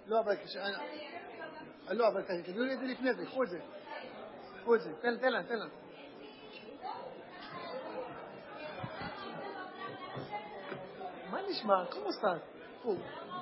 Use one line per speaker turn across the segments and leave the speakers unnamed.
לא, אבל לא, אבל תגידו לי את זה לפני זה, קחו את זה. קחו את זה, תן לה. מה נשמע? כמו סת? קחו.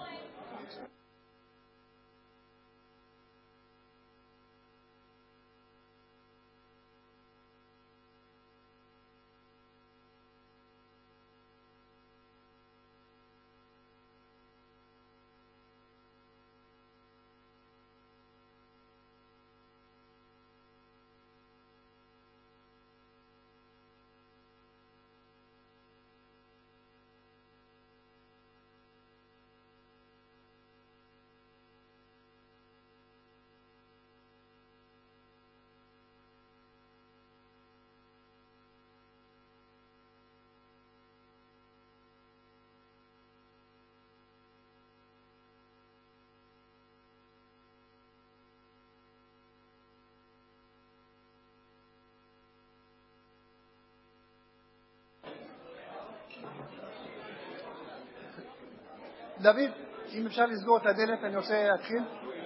דוד, אם אפשר לסגור את הדלת, אני רוצה להתחיל.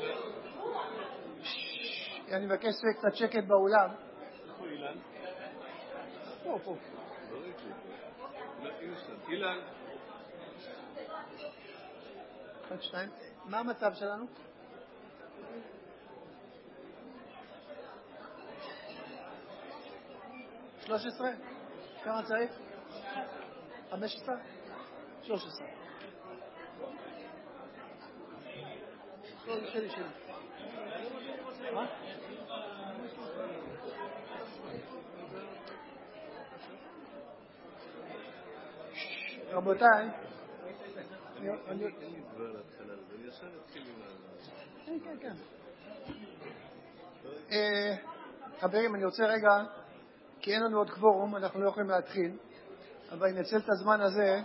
אני מבקש קצת שקט באולם.
איפה אילן?
פה.
אילן.
1, 2. מה המצב שלנו? 13? כמה צריך? 15? 13. שלי. מה? רבותיי,
אני כבר להתחלה, אני ישר אתחיל עם
כן. חברים, אני רוצה רגע, כי אין לנו עוד קוורום, אנחנו לא יכולים להתחיל, אבל אני אנצל את הזמן הזה,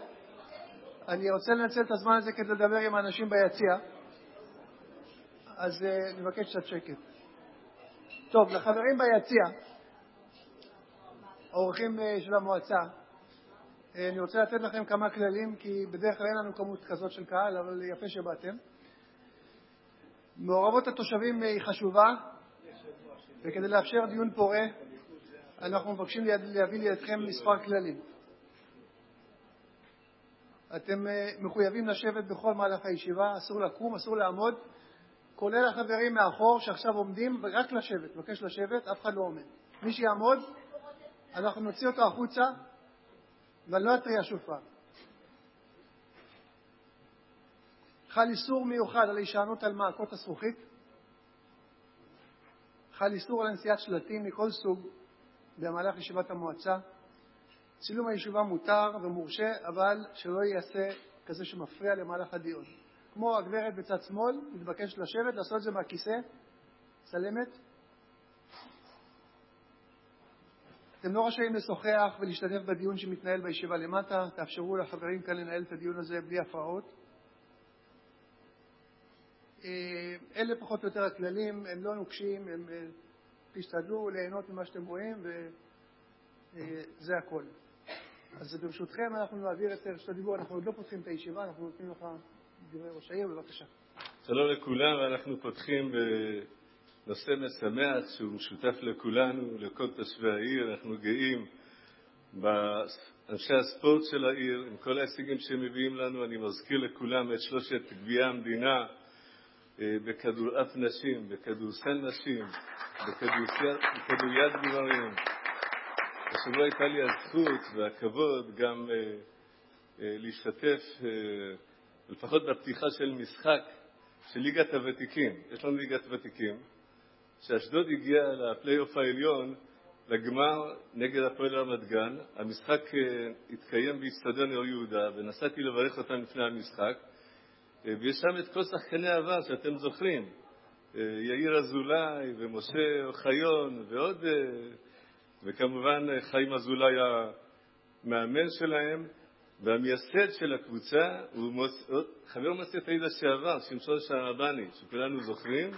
כדי לדבר עם האנשים ביציע, אז אני מבקש קצת שקט. טוב, לחברים ביציע, האורחים של המועצה, אני רוצה לתת לכם כמה כללים, כי בדרך כלל אין לנו כמות כזאת של קהל, אבל יפה שבאתם. מעורבות התושבים היא חשובה, וכדי לאפשר דיון פורה, אנחנו מבקשים להביא לידכם מספר כללים. אתם מחויבים לשבת בכל מהלך הישיבה, אסור לקום, אסור לעמוד, כולל החברים מאחור שעכשיו עומדים, ורק לשבת, מבקש לשבת, אף אחד לא עומד. מי שיעמוד, אנחנו נוציא אותו החוצה, ואני לא אתריע שוב פעם. חל איסור מיוחד על הישענות על מעקות הזכוכית. חל איסור על נשיאת שלטים מכל סוג במהלך ישיבת המועצה. צילום הישיבה מותר ומורשה, אבל שלא ייעשה כזה שמפריע למהלך הדיון. כמו הגברת בצד שמאל, מתבקש לשבת, לעשות את זה מהכיסא, צלמת. אתם לא רשאים לשוחח ולהשתתף בדיון שמתנהל בישיבה למטה. תאפשרו לחברים כאן לנהל את הדיון הזה בלי הפרעות. אלה פחות או יותר הכללים, הם לא נוקשים, הם תשתדלו ליהנות ממה שאתם רואים, וזה הכל. אז ברשותכם אנחנו נעביר את רשות הדיבור, אנחנו עוד לא פותחים את הישיבה, אנחנו נותנים לך דברי ראש העיר, בבקשה.
שלום לכולם, ואנחנו פותחים בנושא משמח שהוא משותף לכולנו, לכל תושבי העיר. אנחנו גאים באנשי הספורט של העיר, עם כל ההישגים שהם מביאים לנו. אני מזכיר לכולם את 3 גביעי המדינה, בכדורעף נשים, בכדורסל נשים, בכדוריד גברים. השבוע הייתה לי הזכות והכבוד גם להשתתף לפחות בפתיחה של משחק של ליגת הוותיקים. יש לנו ליגת ותיקים, שאשדוד הגיע לפלייאוף העליון לגמר נגד הפועל רמת גן. המשחק התקיים באצטדיון אור יהודה, ונסעתי לברך אותם לפני המשחק, ויש שם את כל שחקני העבר שאתם זוכרים, יאיר אזולאי ומשה אוחיון ועוד, וכמובן חיים אזולאי המאמן שלהם, והמייסד של הקבוצה הוא חבר מועצת העיר לשעבר, שמשון שערבני, שכולנו זוכרים,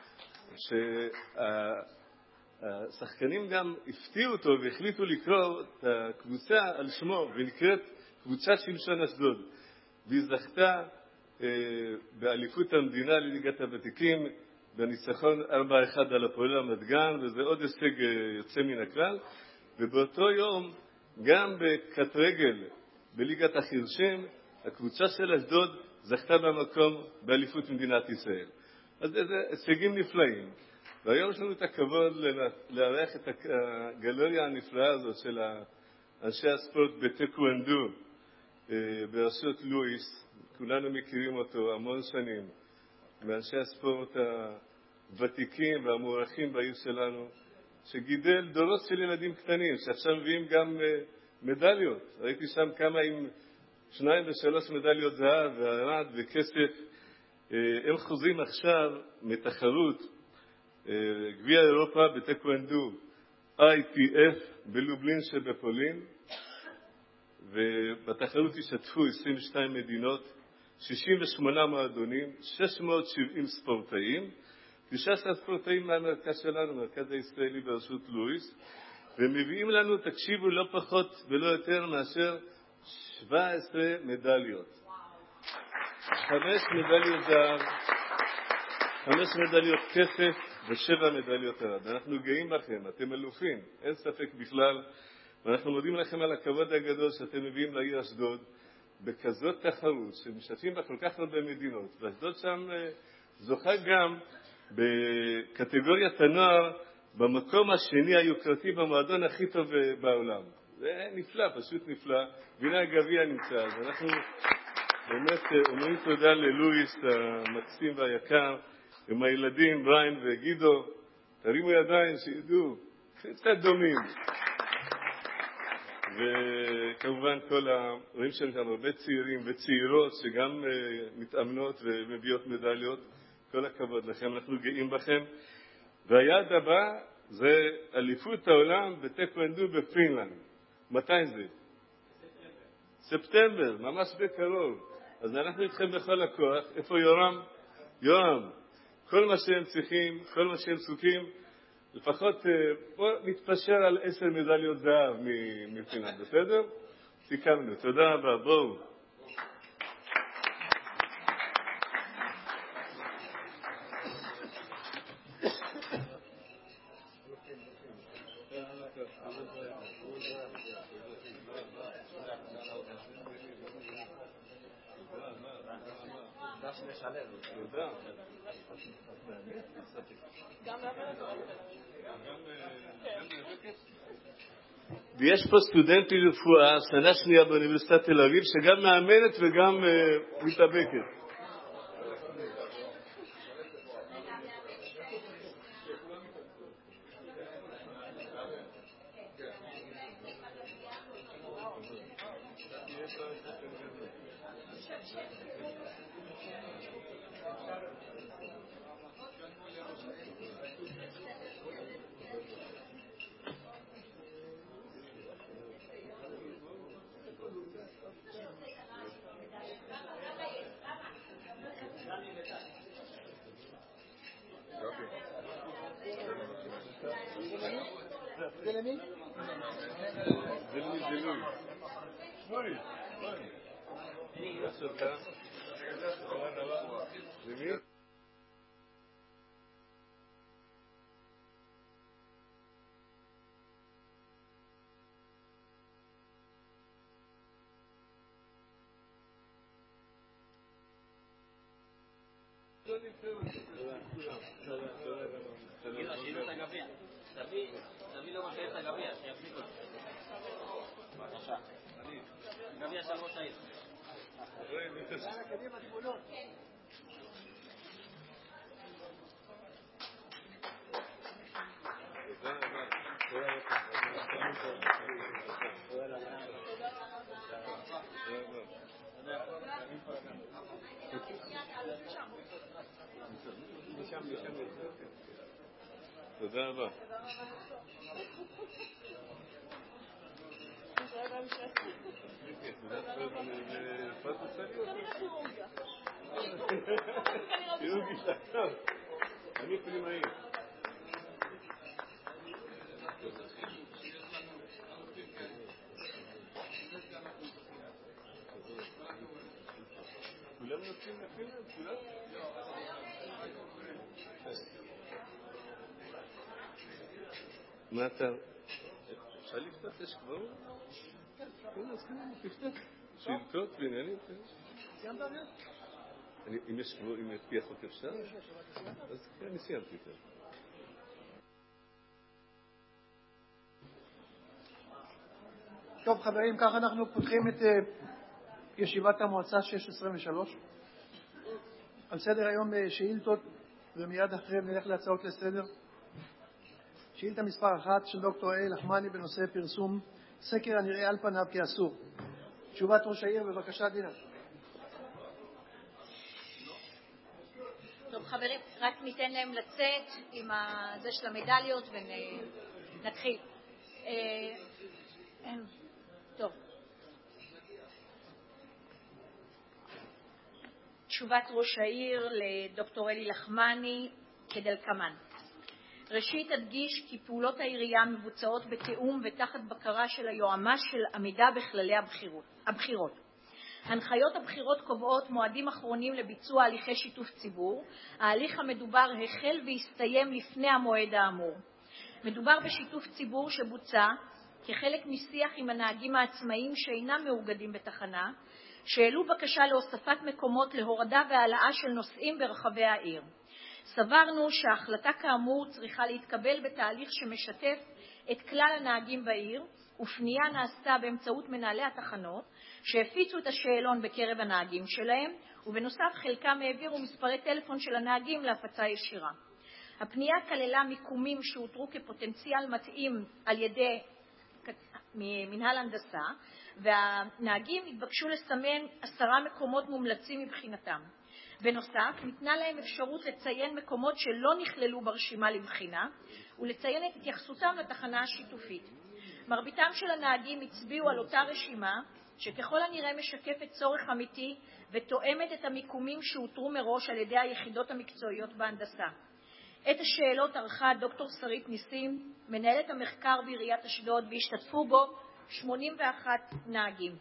שהשחקנים גם הפתיעו אותו והחליטו לקרוא את הקבוצה על שמו, ונקראת קבוצת שמשון אשדוד, והיא זכתה באליפות המדינה לליגת הוותיקים, בניצחון 4-1 על הפועל רמת גן, וזה עוד הישג יוצא מן הכלל. ובאותו יום, גם בקט רגל בליגת החירשים, הקבוצה של אשדוד זכתה במקום באליפות מדינת ישראל. אז זה הישגים נפלאים. והיום יש לנו את הכבוד לארח את הגלריה הנפלאה הזאת של אנשי הספורט בטקוונדו בראשות לואיס. כולנו מכירים אותו המון שנים, מאנשי הספורט הוותיקים והמוערכים בעיר שלנו, שגידל דורות של ילדים קטנים שעכשיו מביאים גם מדליות. ראיתי שם כמה עם 2 ו3 מדליות זהב וערד וכסף. הם חוזרים עכשיו מתחרות גביע אירופה בטקוונדו ITF בלובלין שבפולין, ובתחרות השתתפו 22 מדינות, 68 מועדונים, 670 ספורטאים, 19 ספורטאים מהמרכז שלנו, מרכז הישראלי בראשות לואיס, ומביאים לנו, תקשיבו, לא פחות ולא יותר מאשר 17 מדליות. 5 מדליות זהב, 5 מדליות כסף ו7 מדליות ערד. אנחנו גאים בכם, אתם אלופים, אין ספק בכלל, ואנחנו מודים לכם על הכבוד הגדול שאתם מביאים לעיר אשדוד בכזאת תחרות שמשתתפים בה כל כך הרבה מדינות, ואשדוד שם זוכה גם בקטגוריית הנוער במקום השני היוקרתי במועדון הכי טוב בעולם. זה נפלא, פשוט נפלא. והנה הגביע נמצא. אז אנחנו באמת אומרים תודה ללואיס המקסים והיקר, עם הילדים בריין וגידו. תרימו ידיים שידעו, קצת דומים. וכמובן רואים שם הרבה צעירים וצעירות שגם מתאמנות ומביאות מדליות. כל הכבוד לכם, אנחנו גאים בכם. והיעד הבא זה אליפות העולם בטקוונדו בפינלנד. מתי זה? ספטמבר, ממש בקרוב. אז אנחנו איתכם בכל הכוח. איפה יורם? יורם, כל מה שהם צריכים, כל מה שהם זקוקים, לפחות בוא נתפשר על 10 מדליות זהב מפינלנד, בסדר? סיכמנו, תודה רבה, בואו. ויש פה סטודנט לרפואה, שנה שנייה באוניברסיטת תל אביב, שגם מאמנת וגם מתאבקת.
תביא לו מה שיש את הגביע, שיפסיק אותו. בבקשה. גביע של ראש העיר. קדימה תמונות.
תודה רבה. אני פנימאי. כולם נותנים מה אתה... אפשר לפתח? יש כבר? כן, אז כן, תפתח. שאילתות ועניינים, כן.
סיימת את זה?
אם יש כבר, אם פי החוק אפשר? אז כן, אני סיימתי את זה.
טוב חברים, ככה אנחנו פותחים את ישיבת המועצה 623. על סדר היום שאילתות, ומיד אחריהם נלך להצעות לסדר. שאילתה מספר 1 של דוקטור אלי לחמני בנושא פרסום סקר הנראה על פניו כאסור. תשובת ראש העיר, בבקשה דינה.
טוב חברים, רק ניתן להם לצאת עם זה של המדליות ונתחיל. טוב. תשובת ראש העיר לדוקטור אלי לחמני כדלקמן. ראשית אדגיש כי פעולות העירייה מבוצעות בתיאום ותחת בקרה של היועמ"ש של עמידה בכללי הבחירות. הנחיות הבחירות קובעות מועדים אחרונים לביצוע הליכי שיתוף ציבור. ההליך המדובר החל והסתיים לפני המועד האמור. מדובר בשיתוף ציבור שבוצע כחלק משיח עם הנהגים העצמאיים שאינם מאוגדים בתחנה, שהעלו בקשה להוספת מקומות להורדה והעלאה של נוסעים ברחבי העיר. סברנו שההחלטה כאמור צריכה להתקבל בתהליך שמשתף את כלל הנהגים בעיר, ופנייה נעשתה באמצעות מנהלי התחנות, שהפיצו את השאלון בקרב הנהגים שלהם, ובנוסף חלקם העבירו מספרי טלפון של הנהגים להפצה ישירה. הפנייה כללה מיקומים שאותרו כפוטנציאל מתאים על ידי מנהל הנדסה, והנהגים התבקשו לסמן 10 מקומות מומלצים מבחינתם. בנוסף, ניתנה להם אפשרות לציין מקומות שלא נכללו ברשימה לבחינה, ולציין את התייחסותם לתחנה השיתופית. מרביתם של הנהגים הצביעו על אותה רשימה, שככל הנראה משקפת צורך אמיתי, ותואמת את המיקומים שאותרו מראש על ידי היחידות המקצועיות בהנדסה. את השאלות ערכה דוקטור שרית ניסים, מנהלת המחקר בעיריית אשדוד, והשתתפו בו 81 נהגים.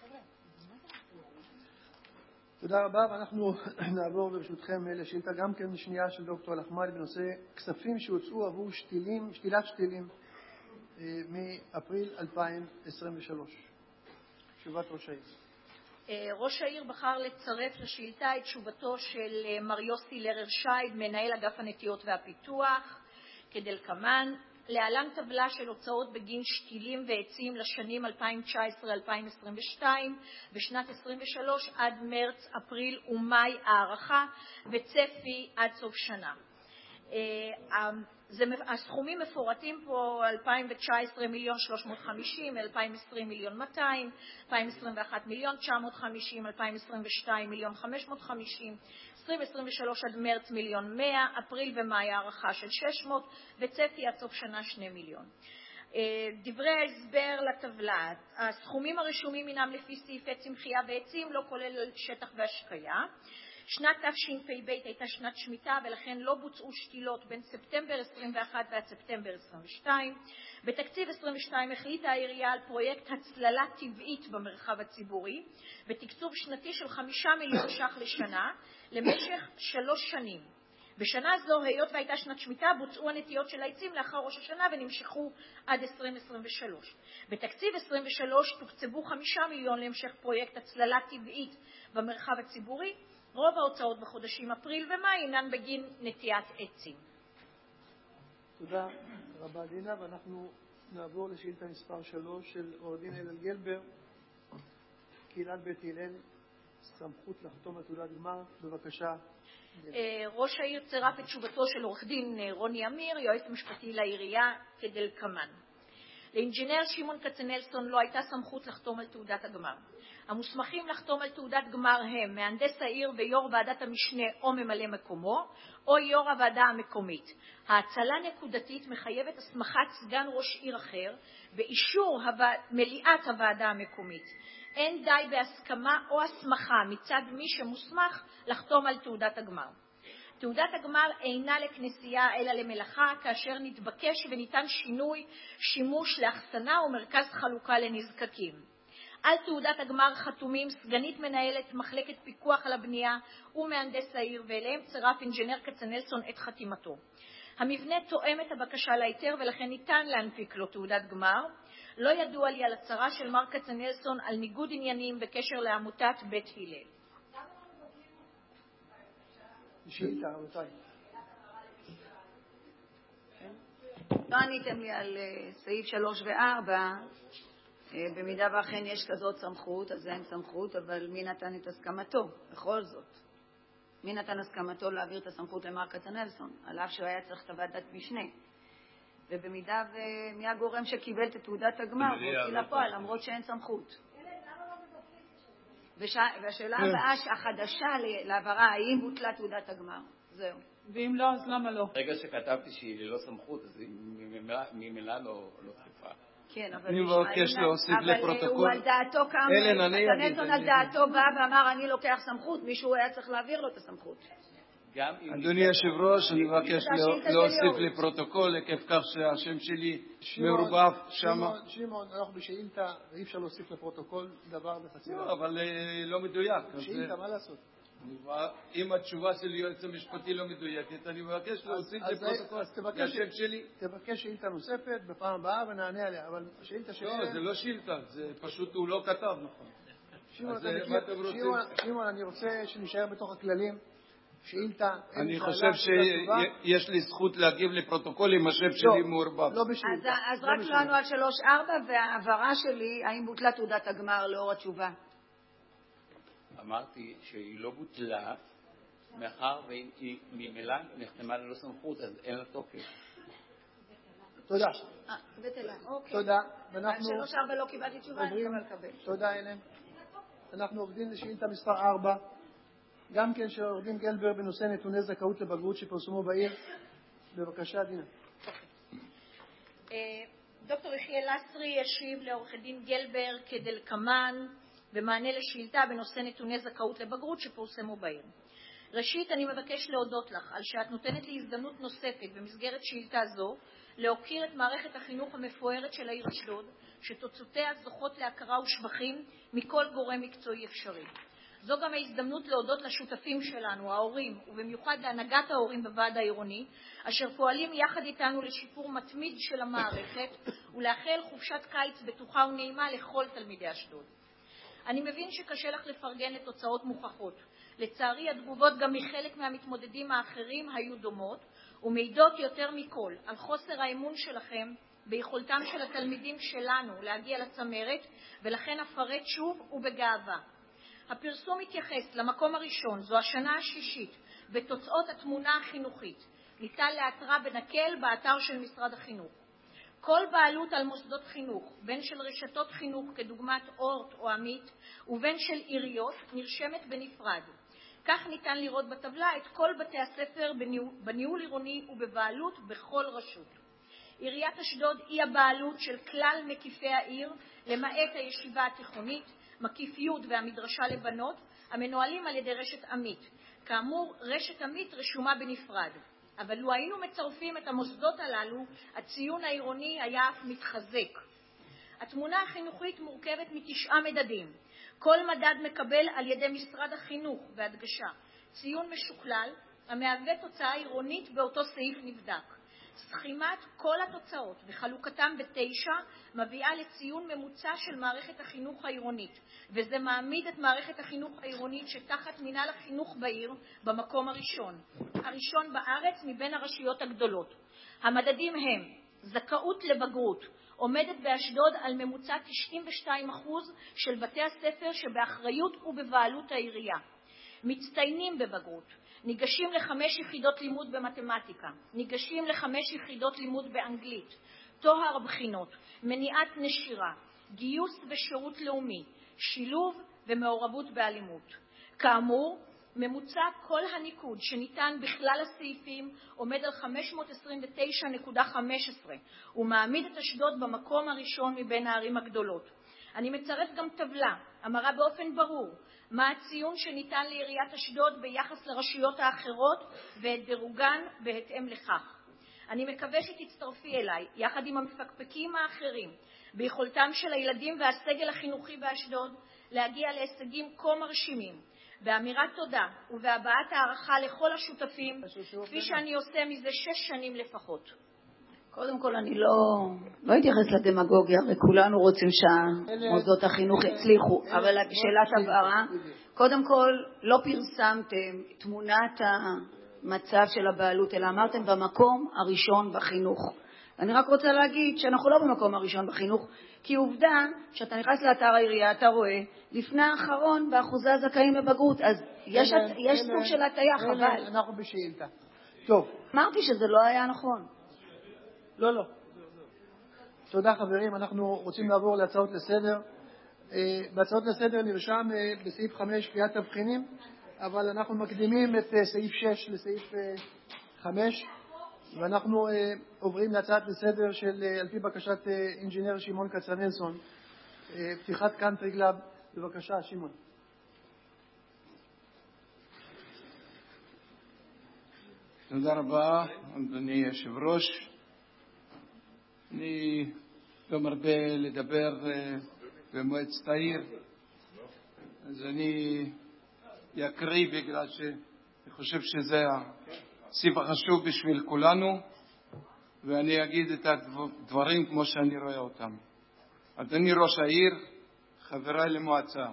תודה רבה, ואנחנו נעבור ברשותכם לשאילתה גם כן שנייה של דוקטור לחמני בנושא כספים שהוצאו עבור שתילת שתילים מאפריל 2023. תשובת ראש העיר.
ראש העיר בחר לצרף לשאילתה את תשובתו של מר יוסי לרר שייד, מנהל אגף הנטיות והפיתוח, כדלקמן. להלן טבלה של הוצאות בגין שתילים ועצים לשנים 2019-2022 ושנת 23 עד מרץ, אפריל ומאי הערכה וצפי עד סוף שנה. הסכומים מפורטים פה: 2019 1,350,000, 2020 1,200,000, 2021 1,950,000, 2022 1,550,000, 2023 עד מרץ 1,100,000, אפריל ומאי הערכה של 600, וצפי עד סוף שנה 2 מיליון. דברי ההסבר לטבלה: הסכומים הרשומים הינם לפי סעיפי צמחייה ועצים, לא כולל שטח והשקיה. שנת תשפ"ב הייתה שנת שמיטה, ולכן לא בוצעו שתילות בין ספטמבר 21 ועד ספטמבר 22. בתקציב 22 החליטה העירייה על פרויקט הצללה טבעית במרחב הציבורי, בתקצוב שנתי של 5 מיליון ש"ח לשנה למשך 3 שנים. בשנה זו, היות והייתה שנת שמיטה, בוצעו הנטיות של העצים לאחר ראש השנה ונמשכו עד 2023. בתקציב 23 תוקצבו 5 מיליון להמשך פרויקט הצללה טבעית במרחב הציבורי. רוב ההוצאות בחודשים אפריל ומאי אינן בגין נטיית עצים.
תודה רבה דינה, ואנחנו נעבור לשאילתה מספר 3 של עורך דין הלל גלבר, קהילת בית הלל, סמכות לחתום על תעודת גמר. בבקשה.
ראש העיר צירף את תשובתו של עורך דין רוני אמיר, יועץ משפטי לעירייה, כדלקמן. לאינג'ינר שמעון כצנלסון לא הייתה סמכות לחתום על תעודת הגמר. המוסמכים לחתום על תעודת גמר הם מהנדס העיר ויו"ר ועדת המשנה או ממלא מקומו, או יו"ר הוועדה המקומית. ההצלה נקודתית מחייבת הסמכת סגן ראש עיר אחר באישור מליאת הוועדה המקומית. אין די בהסכמה או הסמכה מצד מי שמוסמך לחתום על תעודת הגמר. תעודת הגמר אינה לכנסייה אלא למלאכה, כאשר נתבקש וניתן שינוי שימוש לאחסנה ומרכז חלוקה לנזקקים. על תעודת הגמר חתומים סגנית מנהלת מחלקת פיקוח על הבנייה ומהנדס העיר, ואליהם צירף אינג'ינר כצנלסון את חתימתו. המבנה תואם את הבקשה להיתר ולכן ניתן להנפיק לו תעודת גמר. לא ידוע לי על הצהרה של מר כצנלסון על ניגוד עניינים בקשר לעמותת בית הלל.
שאילתה, רבותיי.
לא עניתם לי על סעיף 3 ו-4, במידה ואכן יש כזאת סמכות, אז אין סמכות, אבל מי נתן את הסכמתו? בכל זאת. מי נתן הסכמתו להעביר את הסמכות למר כצנלסון, על אף שהוא היה צריך את ועדת משנה? ובמידה ומי הגורם שקיבל את תעודת הגמר והוציא לפועל, למרות שאין סמכות. והשאלה הבאה החדשה להעברה, האם בוטלה תעודת הגמר? זהו.
ואם לא, אז למה לא?
ברגע שכתבתי שהיא ללא סמכות, אז היא ממילא לא תקפה.
כן, אבל
אני מבקש להוסיף לפרוטוקול.
הוא על דעתו קם, כצנלסון על דעתו בא ואמר אני לוקח סמכות, מישהו היה צריך להעביר לו את הסמכות.
אדוני היושב-ראש, אני מבקש להוסיף לפרוטוקול עקב כך שהשם שלי מעורבב שם.
שמעון, אנחנו בשאילתה, ואי אפשר להוסיף לפרוטוקול דבר בחצי דבר.
לא, אבל לא מדויק.
בשאילתה, מה לעשות?
אם התשובה של יועץ המשפטי לא מדויקת, אני מבקש להוסיף לפרוטוקול השם שלי.
תבקש שאילתה נוספת בפעם הבאה ונענה עליה, אבל השאילתה שלי...
לא, זה לא שאילתה, זה פשוט הוא לא כתב נכון.
שמעון, אני רוצה שנשאר בתוך הכללים. שאילתה...
אני חושב שיש לי זכות להגיב לפרוטוקול אם השם שלי מעורבב.
לא בשאילתה.
אז רק לנו על 3-4, והעברה שלי, האם בוטלה תעודת הגמר לאור התשובה?
אמרתי שהיא לא בוטלה, מאחר והיא ממילא נחתמה ללא סמכות, אז אין לה תוקף.
תודה. תודה.
על 3-4 לא קיבלתי תשובה, אני מקבל.
תודה, אילן. אנחנו עובדים לשאילתה מספר 4. גם כן של עורך דין גלבר בנושא נתוני זכאות לבגרות שפרסמו בעיר. בבקשה, דינה.
דוקטור יחיאל לסרי ישיב לעורך דין גלבר כדלקמן במענה לשאילתה בנושא נתוני זכאות לבגרות שפורסמו בעיר. ראשית, אני מבקש להודות לך על שאת נותנת לי הזדמנות נוספת במסגרת שאילתה זו להוקיר את מערכת החינוך המפוארת של העיר אשדוד, שתוצאותיה זוכות להכרה ושבחים מכל גורם מקצועי אפשרי. זו גם ההזדמנות להודות לשותפים שלנו, ההורים, ובמיוחד להנהגת ההורים בוועד העירוני, אשר פועלים יחד איתנו לשיפור מתמיד של המערכת ולאחל חופשת קיץ בטוחה ונעימה לכל תלמידי אשדוד. אני מבין שקשה לך לפרגן לתוצאות מוכחות. לצערי, התגובות גם מחלק מהמתמודדים האחרים היו דומות, ומעידות יותר מכל על חוסר האמון שלכם ביכולתם של התלמידים שלנו להגיע לצמרת, ולכן אפרט שוב ובגאווה. הפרסום מתייחס למקום הראשון, זו השנה השישית, בתוצאות התמונה החינוכית. ניתן לאתרה בנקל באתר של משרד החינוך. כל בעלות על מוסדות חינוך, בין של רשתות חינוך כדוגמת אורט או עמית, ובין של עיריות, נרשמת בנפרד. כך ניתן לראות בטבלה את כל בתי הספר בניהול עירוני ובבעלות בכל רשות. עיריית אשדוד היא הבעלות של כלל מקיפי העיר, למעט הישיבה התיכונית, מקיף י' והמדרשה לבנות, המנוהלים על ידי רשת עמית. כאמור, רשת עמית רשומה בנפרד. אבל לו היינו מצרפים את המוסדות הללו, הציון העירוני היה אף מתחזק. התמונה החינוכית מורכבת מ9 מדדים. כל מדד מקבל על ידי משרד החינוך, בהדגשה, ציון משוקלל, המהווה תוצאה עירונית באותו סעיף נבדק. סכימת כל התוצאות וחלוקתם ב9 מביאה לציון ממוצע של מערכת החינוך העירונית, וזה מעמיד את מערכת החינוך העירונית שתחת מינהל החינוך בעיר במקום הראשון בארץ מבין הרשויות הגדולות. המדדים הם: זכאות לבגרות עומדת באשדוד על ממוצע 92% של בתי הספר שבאחריות ובבעלות העירייה. מצטיינים בבגרות, ניגשים ל5 יחידות לימוד במתמטיקה, ניגשים ל5 יחידות לימוד באנגלית, תואר בחינות, מניעת נשירה, גיוס ושירות לאומי, שילוב ומעורבות באלימות. כאמור, ממוצע כל הניקוד שניתן בכלל הסעיפים עומד על 529.15 ומעמיד את אשדוד במקום הראשון מבין הערים הגדולות. אני מצרף גם טבלה המראה באופן ברור מה הציון שניתן לעיריית אשדוד ביחס לרשויות האחרות ואת דירוגן בהתאם לכך. אני מקווה שתצטרפי אליי יחד עם המפקפקים האחרים ביכולתם של הילדים והסגל החינוכי באשדוד להגיע להישגים כה מרשימים. באמירת תודה ובהבעת הערכה לכל השותפים, כפי שאני עושה מזה 6 שנים לפחות.
קודם כל אני לא אתייחס לדמגוגיה, הרי כולנו רוצים שהמוסדות החינוך יצליחו, אבל שאלת הבהרה, קודם כל לא פרסמתם תמונת המצב של הבעלות, אלא אמרתם במקום הראשון בחינוך. אני רק רוצה להגיד שאנחנו לא במקום הראשון בחינוך, כי עובדה שאתה נכנס לאתר העירייה, אתה רואה לפני האחרון באחוזי הזכאים לבגרות, אז יש סוג של הטעיה, חבל.
אנחנו בשאילתה. טוב.
אמרתי שזה לא היה נכון.
לא. תודה חברים, אנחנו רוצים לעבור להצעות לסדר. בהצעות לסדר נרשם בסעיף 5 קביעת תבחינים, אבל אנחנו מקדימים את סעיף 6 לסעיף 5, ואנחנו עוברים להצעת לסדר של על פי בקשת אינג'ינר שמעון כצנלסון, פתיחת קאנטרי קלאב. בבקשה שמעון.
תודה רבה אדוני יושב ראש. אני לא מרבה לדבר במועצת העיר, אז אני אקריא בגלל שאני חושב שזה הסעיף החשוב בשביל כולנו, ואני אגיד את הדברים כמו שאני רואה אותם. אדוני ראש העיר, חבריי למועצה,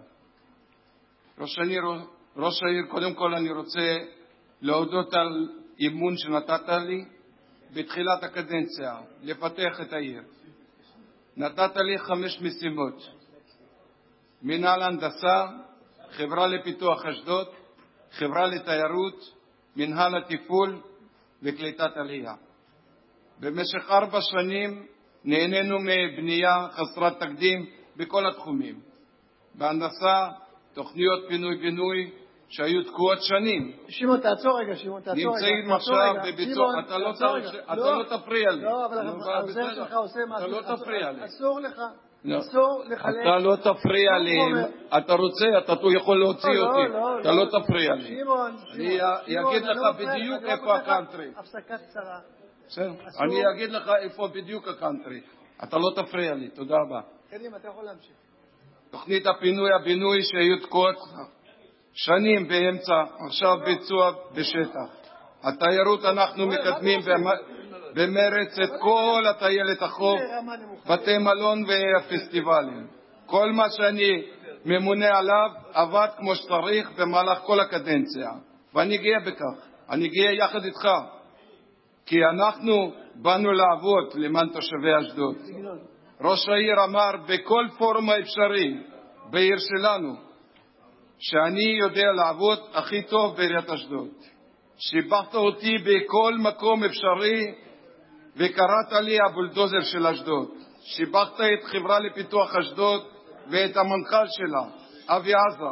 ראש העיר, קודם כל אני רוצה להודות על אימון שנתת לי בתחילת הקדנציה לפתח את העיר. נתת לי 5 משימות: מנהל הנדסה, חברה לפיתוח אשדוד, חברה לתיירות, מנהל התפעול וקליטת עלייה. במשך 4 שנים נהנינו מבנייה חסרת תקדים בכל התחומים. בהנדסה, תוכניות פינוי-בינוי שהיו תקועות שנים.
שמעון, תעצור רגע, שמעון, תעצור רגע.
נמצאים עכשיו בביצוע, אתה לא תפריע לי.
לא, אבל העוזר שלך עושה משהו.
אתה לא תפריע לי.
אסור לך. אסור לחלק.
אתה לא תפריע לי. אתה רוצה, אתה יכול להוציא אותי. אתה לא תפריע לי.
שמעון,
אני אגיד לך בדיוק איפה הקאנטרי.
הפסקה קצרה.
אני אגיד לך איפה בדיוק הקאנטרי. אתה לא תפריע לי. תודה רבה.
קדימה, אתה יכול להמשיך.
תוכנית הפינוי-הבינוי שהיו תקועות שנים באמצע, עכשיו ביצוע בשטח. התיירות, אנחנו מקדמים במרץ את כל הטיילת החוף, בתי מלון והפסטיבלים. כל מה שאני ממונה עליו עבד כמו שצריך במהלך כל הקדנציה, ואני גאה בכך. אני גאה יחד איתך, כי אנחנו באנו לעבוד למען תושבי אשדוד. ראש העיר אמר בכל פורום האפשרי בעיר שלנו שאני יודע לעבוד הכי טוב בעיריית אשדוד. שיבחת אותי בכל מקום אפשרי וקראת לי הבולדוזר של אשדוד. שיבחת את חברה לפיתוח אשדוד ואת המנכ"ל שלה, אבי עזר.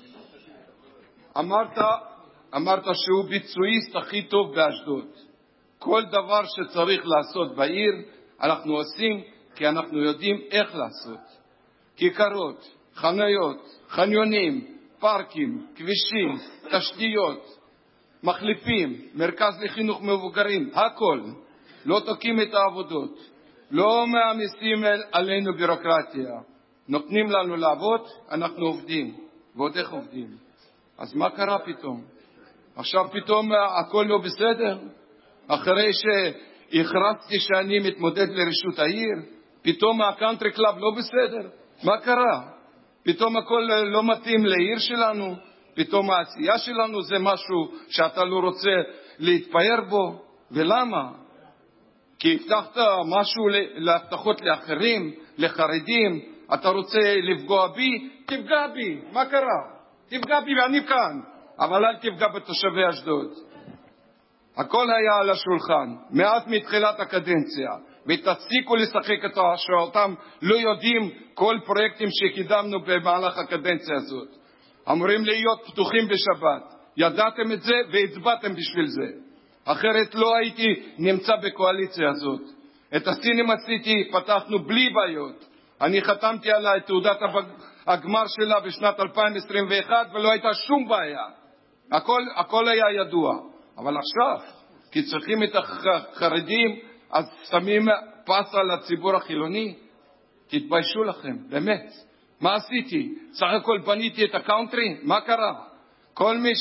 אמרת שהוא ביצועיסט הכי טוב באשדוד. כל דבר שצריך לעשות בעיר אנחנו עושים, כי אנחנו יודעים איך לעשות. כיכרות, חניות, חניונים, פארקים, כבישים, תשתיות, מחליפים, מרכז לחינוך מבוגרים, הכל. לא תוקעים את העבודות, לא מעמיסים עלינו בירוקרטיה. נותנים לנו לעבוד, אנחנו עובדים, ועוד איך עובדים. אז מה קרה פתאום? עכשיו פתאום הכל לא בסדר? אחרי שהכרזתי שאני מתמודד לראשות העיר, פתאום הקאנטרי קלאב לא בסדר? מה קרה? פתאום הכל לא מתאים לעיר שלנו? פתאום העשייה שלנו זה משהו שאתה לא רוצה להתפאר בו? ולמה? כי הבטחת משהו להבטחות לאחרים, לחרדים, אתה רוצה לפגוע בי? תפגע בי, מה קרה? תפגע בי ואני כאן, אבל אל תפגע בתושבי אשדוד. הכל היה על השולחן, מעט מתחילת הקדנציה, ותפסיקו לשחק את שאותם לא יודעים כל פרויקטים שקידמנו במהלך הקדנציה הזאת. אמורים להיות פתוחים בשבת, ידעתם את זה והצבעתם בשביל זה. אחרת לא הייתי נמצא בקואליציה הזאת. את הסינמה סיטי פתחנו בלי בעיות. אני חתמתי על תעודת הגמר שלה בשנת 2021 ולא הייתה שום בעיה. הכל היה ידוע. אבל עכשיו, כי צריכים את החרדים, אז שמים פס על הציבור החילוני. תתביישו לכם, באמת. מה עשיתי? סך הכל בניתי את הקאונטרי? מה קרה? כל מי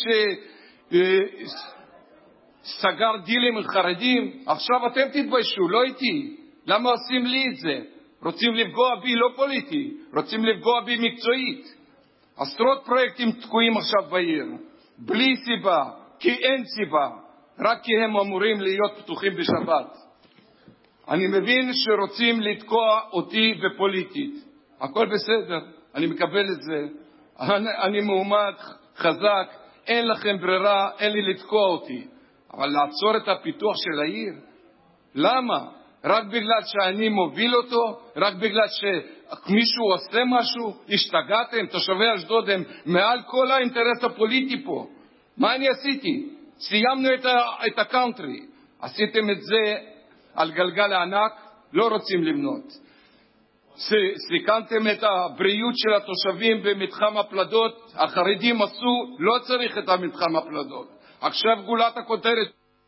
שסגר דילים עם חרדים, עכשיו אתם תתביישו, לא איתי. למה עושים לי את זה? רוצים לפגוע בי לא פוליטי, רוצים לפגוע בי מקצועית. עשרות פרויקטים תקועים עכשיו בעיר, בלי סיבה, כי אין סיבה, רק כי הם אמורים להיות פתוחים בשבת. אני מבין שרוצים לתקוע אותי בפוליטית. הכל בסדר, אני מקבל את זה. אני מועמד חזק, אין לכם ברירה, אין לי לתקוע אותי. אבל לעצור את הפיתוח של העיר? למה? רק בגלל שאני מוביל אותו? רק בגלל שמישהו עושה משהו? השתגעתם? תושבי אשדוד הם מעל כל האינטרס הפוליטי פה. מה אני עשיתי? סיימנו את הקאונטרי. עשיתם את זה על גלגל הענק, לא רוצים לבנות. סיכנתם את הבריאות של התושבים במתחם הפלדות, החרדים עשו, לא צריך את המתחם הפלדות. עכשיו גולת הכותרת.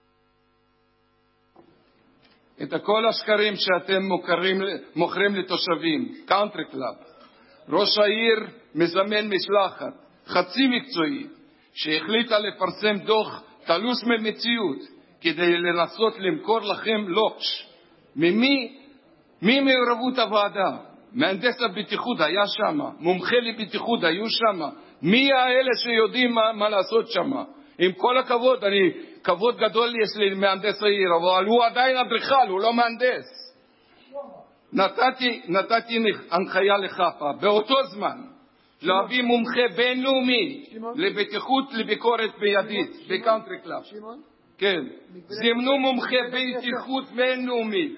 את כל השקרים שאתם מוכרים לתושבים, קאונטרי קלאב. ראש העיר מזמן משלחת, חצי מקצועית, שהחליטה לפרסם דוח תלוש ממציאות, כדי לנסות למכור לכם לוקש. מי מעורבות הוועדה? מהנדס הבטיחות היה שם, מומחה לבטיחות היו שם. מי האלה שיודעים מה לעשות שם? עם כל הכבוד, כבוד גדול יש לי למהנדס העיר, אבל הוא עדיין אדריכל, הוא לא מהנדס. נתתי הנחיה לחפה, באותו זמן, להביא מומחה בינלאומי לבטיחות לביקורת בידית, בקאונטרי קלאב. כן, זימנו מומחה בטיחות בינלאומית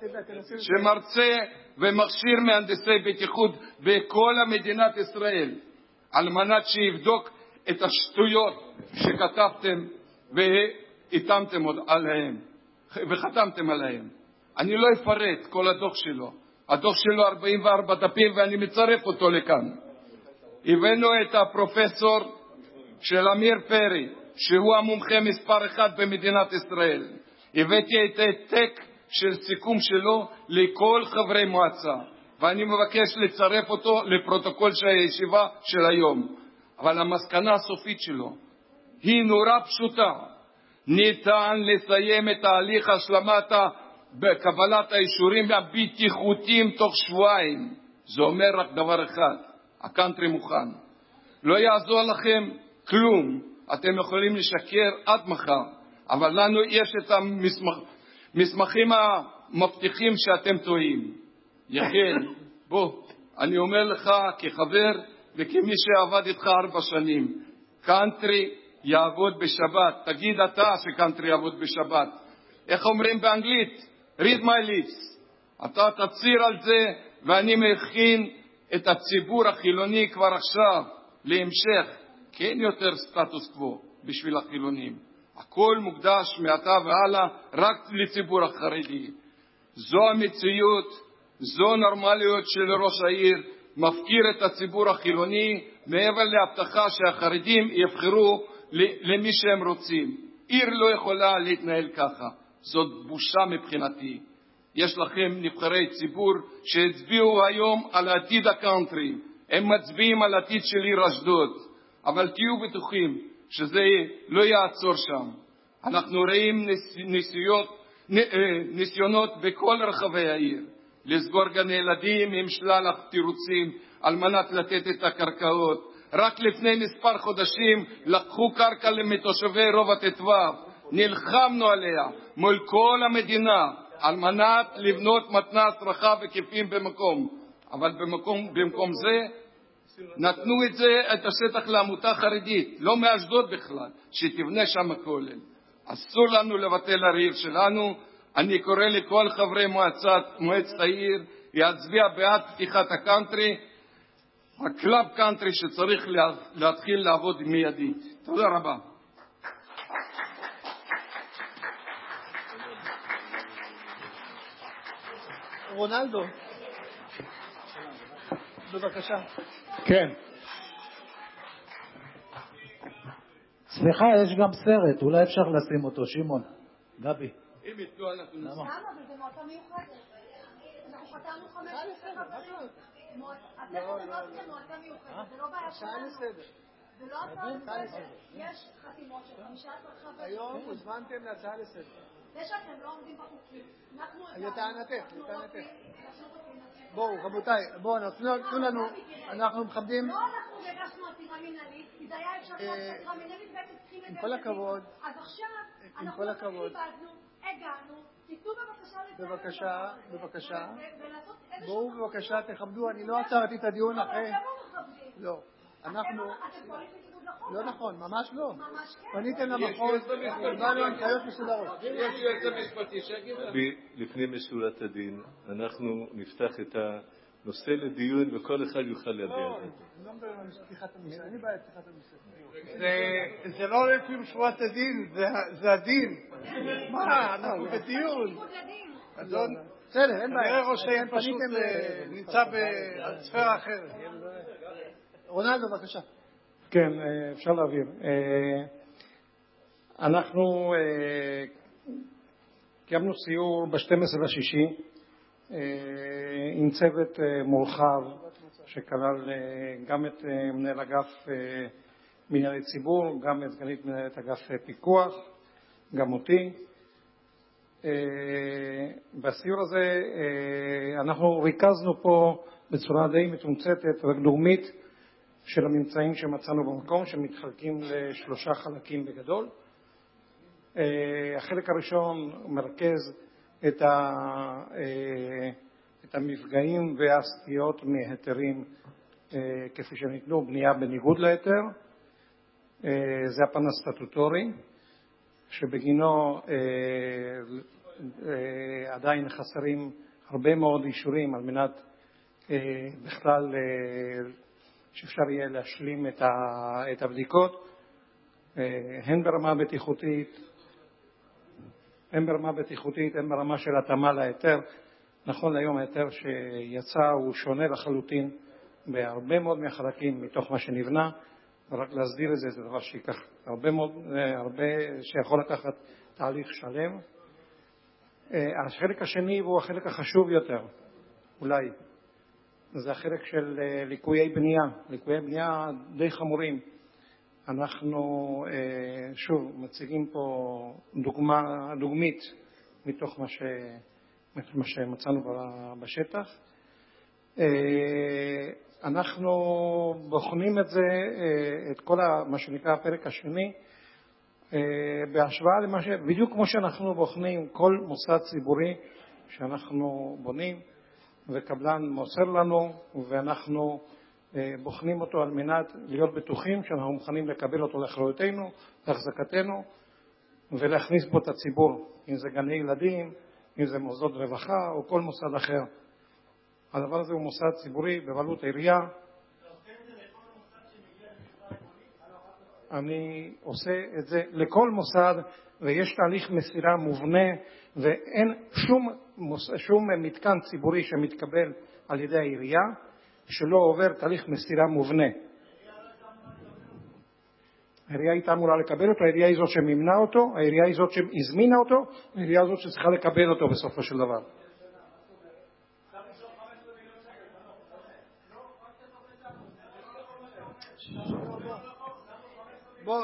שמרצה ומכשיר מהנדסי בטיחות בכל המדינת ישראל, על מנת שיבדוק את השטויות שכתבתם והתאמתם עליהם וחתמתם עליהם. אני לא אפרט כל הדוח שלו. הדוח שלו 44 דפים ואני מצרף אותו לכאן. הבאנו את הפרופסור של אמיר פרי, שהוא המומחה מספר 1 במדינת ישראל. הבאתי את העתק של סיכום שלו לכל חברי מועצה, ואני מבקש לצרף אותו לפרוטוקול של הישיבה של היום. אבל המסקנה הסופית שלו היא נורא פשוטה. ניתן לסיים את תהליך השלמת קבלת האישורים הבטיחותיים תוך שבועיים. זה אומר רק דבר אחד, הקאנטרי מוכן. לא יעזור לכם כלום, אתם יכולים לשקר עד מחר, אבל לנו יש את המסמכים המבטיחים שאתם טועים. יחל, בוא, אני אומר לך כחבר וכמי שעבד איתך 4 שנים, קאנטרי יעבוד בשבת. תגיד אתה שקאנטרי יעבוד בשבת. איך אומרים באנגלית? read my lips. אתה תציר על זה, ואני מכין את הציבור החילוני כבר עכשיו להמשך, כי אין יותר סטטוס קוו בשביל החילונים. הכל מוקדש מעתה והלאה רק לציבור החרדי. זו המציאות, זו נורמליות של ראש העיר, מפקיר את הציבור החילוני מעבר להבטחה שהחרדים יבחרו למי שהם רוצים. עיר לא יכולה להתנהל ככה. זאת בושה מבחינתי. יש לכם נבחרי ציבור שהצביעו היום על עתיד הקאונטרי. הם מצביעים על עתיד של עיר אשדוד. אבל תהיו בטוחים שזה לא יעצור שם. אנחנו רואים ניסיונות בכל רחבי העיר. לסגור גני ילדים עם שלל התירוצים על מנת לתת את הקרקעות. רק לפני מספר חודשים לקחו קרקע מתושבי רובע ט"ו. נלחמנו עליה מול כל המדינה על מנת לבנות מתנ"ס רחב היקפים במקום. אבל במקום זה נתנו את השטח לעמותה חרדית, לא מאשדוד בכלל, שתבנה שם כולל. אסור לנו לבטל העיר שלנו. אני קורא לכל חברי מועצת העיר להצביע בעד פתיחת הקאנטרי, הקלאב קאנטרי שצריך להתחיל לעבוד מיידית. תודה רבה.
רונלדו, בבקשה.
כן. סליחה, יש גם סרט, אולי אפשר לשים אותו, שמעון. גבי.
אם יתנו אנחנו
למה?
אבל זה מועצה מיוחדת.
חתמנו 15 חברים. אתם לא צריכים מועצה מיוחדת, זה לא בעיה שלנו. זה לא הצעה לסדר. יש חתימות של 15 חברים.
היום הוזמנתם להצעה לסדר.
זה שאתם לא עומדים בחוקים.
לטענתך. בואו, רבותיי, תנו לנו, אנחנו מכבדים.
לא אנחנו הגשנו עתירה מינהלית, כי זה היה אפשר לעשות מינהלית והייתם צריכים
עם כל הכבוד.
אז עכשיו
אנחנו
כיבדנו, הגענו, תיתנו בבקשה
בבקשה. בואו בבקשה תכבדו, אני לא עצרתי את הדיון אחרי. לא. אנחנו... לא נכון, ממש לא. פניתם למחוז, קיבלנו הנחיות מסודרות.
יש יועץ המשפטי שיגיד לנו.
לפני משורת הדין, אנחנו נפתח את הנושא לדיון וכל אחד יוכל להביע את זה.
אני לא מדבר על פתיחת הנושא, אני בעד פתיחת הנושא.
זה לא לפי משורת הדין, זה הדין. מה, אנחנו בדיון. אדון,
בסדר, אין בעיה.
ראש העיר פשוט נמצא בספירה אחרת.
רונלדו, בבקשה.
כן, אפשר להעביר. אנחנו קיימנו סיור ב-12/6 עם צוות מורחב שכלל גם את מנהל אגף מנהלי ציבור, גם את סגנית מנהלת אגף פיקוח, גם אותי. בסיור הזה אנחנו ריכזנו פה בצורה די מתומצתת ודורמית של הממצאים שמצאנו במקום, שמתחלקים ל3 חלקים בגדול. החלק הראשון מרכז את המפגעים והסטיות מהיתרים כפי שניתנו, בנייה בניגוד להיתר. זה הפן הסטטוטורי, שבגינו עדיין חסרים הרבה מאוד אישורים על מנת בכלל שאפשר יהיה להשלים את הבדיקות, הן ברמה בטיחותית, הן ברמה של התאמה להיתר. נכון להיום ההיתר שיצא הוא שונה לחלוטין בהרבה מאוד מהחלקים מתוך מה שנבנה, ורק להסדיר את זה זה דבר שיקח שיכול לקחת תהליך שלם. החלק השני והוא החלק החשוב יותר, אולי, זה החלק של ליקויי בנייה די חמורים. אנחנו שוב מציגים פה דוגמית מתוך מה שמצאנו בשטח. אנחנו בוחנים את זה, את כל מה שנקרא הפרק השני, בהשוואה בדיוק כמו שאנחנו בוחנים כל מוסד ציבורי שאנחנו בונים וקבלן מוסר לנו, ואנחנו בוחנים אותו על מנת להיות בטוחים שאנחנו מוכנים לקבל אותו לאחריותנו, להחזקתנו, ולהכניס בו את הציבור, אם זה גני ילדים, אם זה מוסדות רווחה או כל מוסד אחר. הדבר הזה הוא מוסד ציבורי בבעלות העירייה. אני עושה את זה לכל מוסד, ויש תהליך מסירה מובנה, ואין שום מתקן ציבורי שמתקבל על ידי העירייה שלא עובר תהליך מסירה מובנה. העירייה הייתה אמורה לקבל אותו, העירייה היא זאת שמימנה אותו, העירייה היא זאת שהזמינה אותו, העירייה זאת שצריכה לקבל אותו בסופו של דבר.
בוא,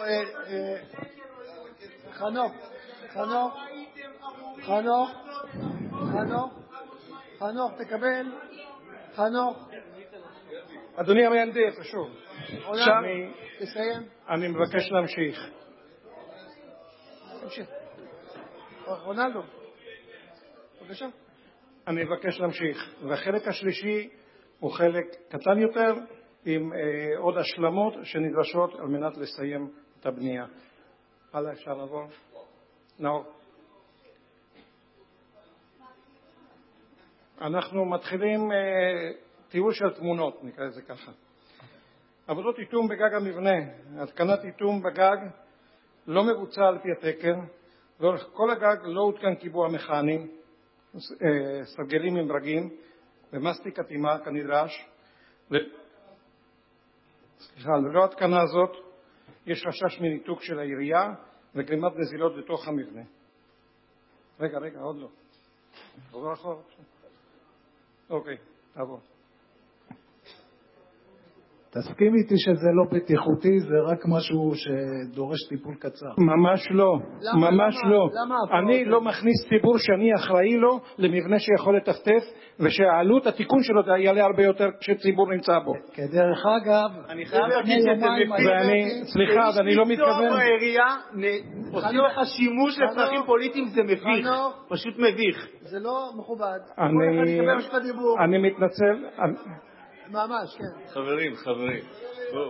חנוך, תקבל, חנוך.
אדוני המהנדס, שוב.
תסיים.
אני מבקש להמשיך.
רונלדו, בבקשה.
אני מבקש להמשיך. והחלק השלישי הוא חלק קטן יותר, עם עוד השלמות שנדרשות על מנת לסיים את הבנייה. הלאה, אפשר לעבור. נאור. אנחנו מתחילים תיאור של תמונות, נקרא לזה ככה. עבודות איתום בגג המבנה. התקנת איתום בגג לא מבוצע על פי התקן, ואורך כל הגג לא הותקן קיבוע מכני, סרגלים עם ברגים ומסטיק אטימה כנדרש. ללא התקנה זאת יש חשש מניתוק של העירייה וגרימת נזילות בתוך המבנה. רגע, עוד לא. עובר אחורה. אוקיי, תעבור.
תסכים איתי שזה לא בטיחותי, זה רק משהו שדורש טיפול קצר.
ממש לא, ממש לא.
למה?
אני לא מכניס ציבור שאני אחראי לו למבנה שיכול לטפטף, ושהעלות התיקון שלו יעלה הרבה יותר כשציבור נמצא בו.
כדרך אגב,
אני חייב להגיד שזה מביך.
סליחה, אז אני לא מתכוון.
מקצוע בעירייה עושים לך שימוש לצרכים פוליטיים, זה מביך. פשוט מביך.
זה לא מכובד. כל אחד יקבל רשות הדיבור.
אני מתנצל.
ממש, כן.
חברים, בואו.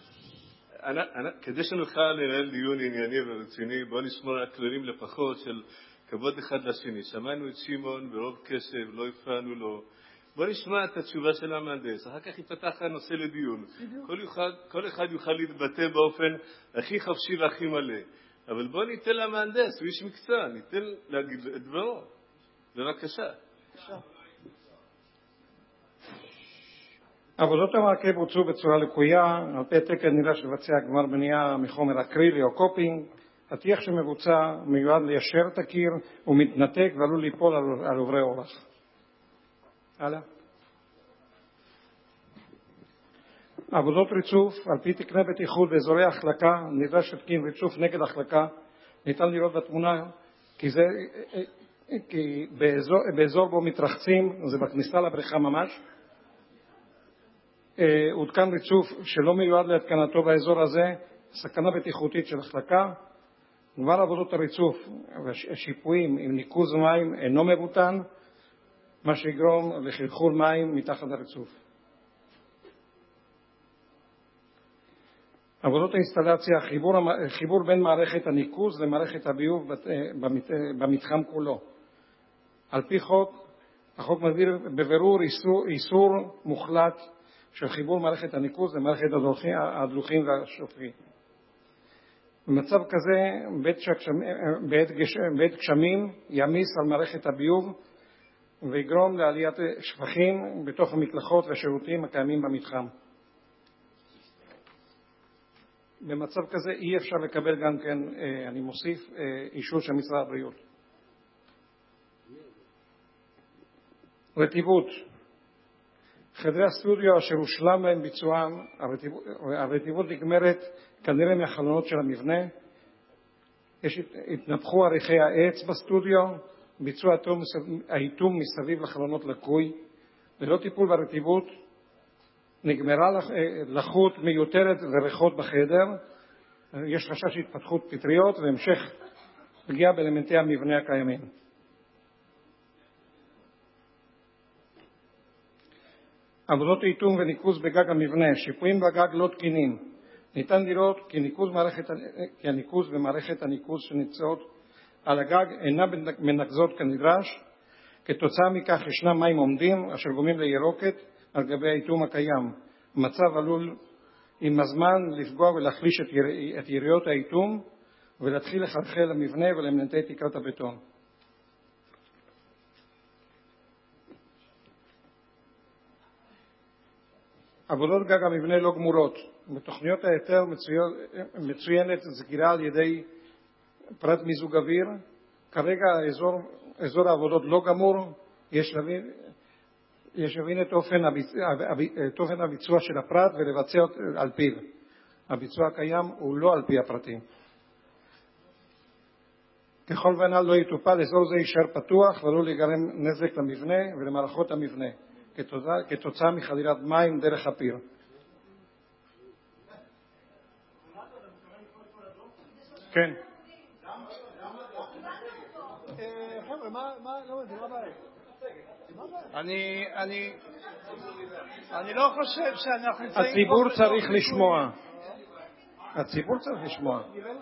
כדי שנוכל לנהל דיון ענייני ורציני, בואו נשמור על הכללים לפחות של כבוד אחד לשני. שמענו את שמעון ברוב קשב, לא הפרענו לו. בואו נשמע את התשובה של המהנדס, אחר כך יפתח הנושא לדיון. כל אחד יוכל להתבטא באופן הכי חופשי והכי מלא. אבל בואו ניתן למהנדס, הוא איש מקצוע, ניתן להגיד את דברו. בבקשה.
עבודות המעקה בוצעו בצורה לקויה, על פי תקן נדרש לבצע גמר בנייה מחומר אקרילי או קופינג. הטיח שמבוצע מיועד ליישר את הקיר ומתנתק ועלול ליפול על עוברי אורח. הלאה. עבודות ריצוף, על פי תקני בטיחות באזורי החלקה, נדרש להתקין ריצוף נגד החלקה. ניתן לראות בתמונה כי באזור בו מתרחצים, זה בכניסה לבריכה ממש, הותקן ריצוף שלא מיועד להתקנתו באזור הזה, סכנה בטיחותית של החלקה. גמר עבודות הריצוף והשיפועים עם ניקוז מים אינו מבוטן, מה שיגרום לחלחול מים מתחת לריצוף. עבודות האינסטלציה, חיבור בין מערכת הניקוז למערכת הביוב במתחם כולו. על פי חוק, החוק מגדיר בבירור איסור מוחלט של חיבור מערכת הניקוז למערכת הדלוחים והשופעים. במצב כזה, בעת גשמים ימיס על מערכת הביוב ויגרום לעליית שפכים בתוך המקלחות והשירותים הקיימים במתחם. במצב כזה אי אפשר לקבל גם כן, אני מוסיף, אישור של משרד הבריאות. רטיבות. חדרי הסטודיו אשר הושלם להם ביצועם, הרטיבות נגמרת כנראה מהחלונות של המבנה. התנפחו עריכי העץ בסטודיו, ביצוע האיתום מסביב לחלונות לקוי. ללא טיפול ברטיבות נגמרה לחות מיותרת וריחות בחדר. יש חשש התפתחות פטריות והמשך פגיעה באלמנטי המבנה הקיימים. עבודות איתום וניקוז בגג המבנה, שיפועים בגג לא תקינים. ניתן לראות כי הניקוז ומערכת הניקוז שנמצאות על הגג אינה מנקזות כנדרש. כתוצאה מכך ישנם מים עומדים אשר גורמים לירוקת על גבי האיתום הקיים. המצב עלול עם הזמן לפגוע ולהחליש את יריות האיתום ולהתחיל לחלחל למבנה ולאלמנטי תקרת הבטון. עבודות גג המבנה לא גמורות. בתוכניות ההיתר מצוינת סגירה על ידי פרט מיזוג אוויר. כרגע אזור העבודות לא גמור. יש להבין את אופן הביצוע של הפרט ולבצע על פיו. הביצוע הקיים הוא לא על פי הפרטים. ככל והנ"ל לא יטופל, אזור זה יישאר פתוח ולא להיגרם נזק למבנה ולמערכות המבנה כתוצאה מחדירת מים דרך הפיר. כן.
חבר'ה, מה הבעיה?
אני לא חושב שאנחנו נמצאים...
הציבור צריך לשמוע. הציבור צריך לשמוע.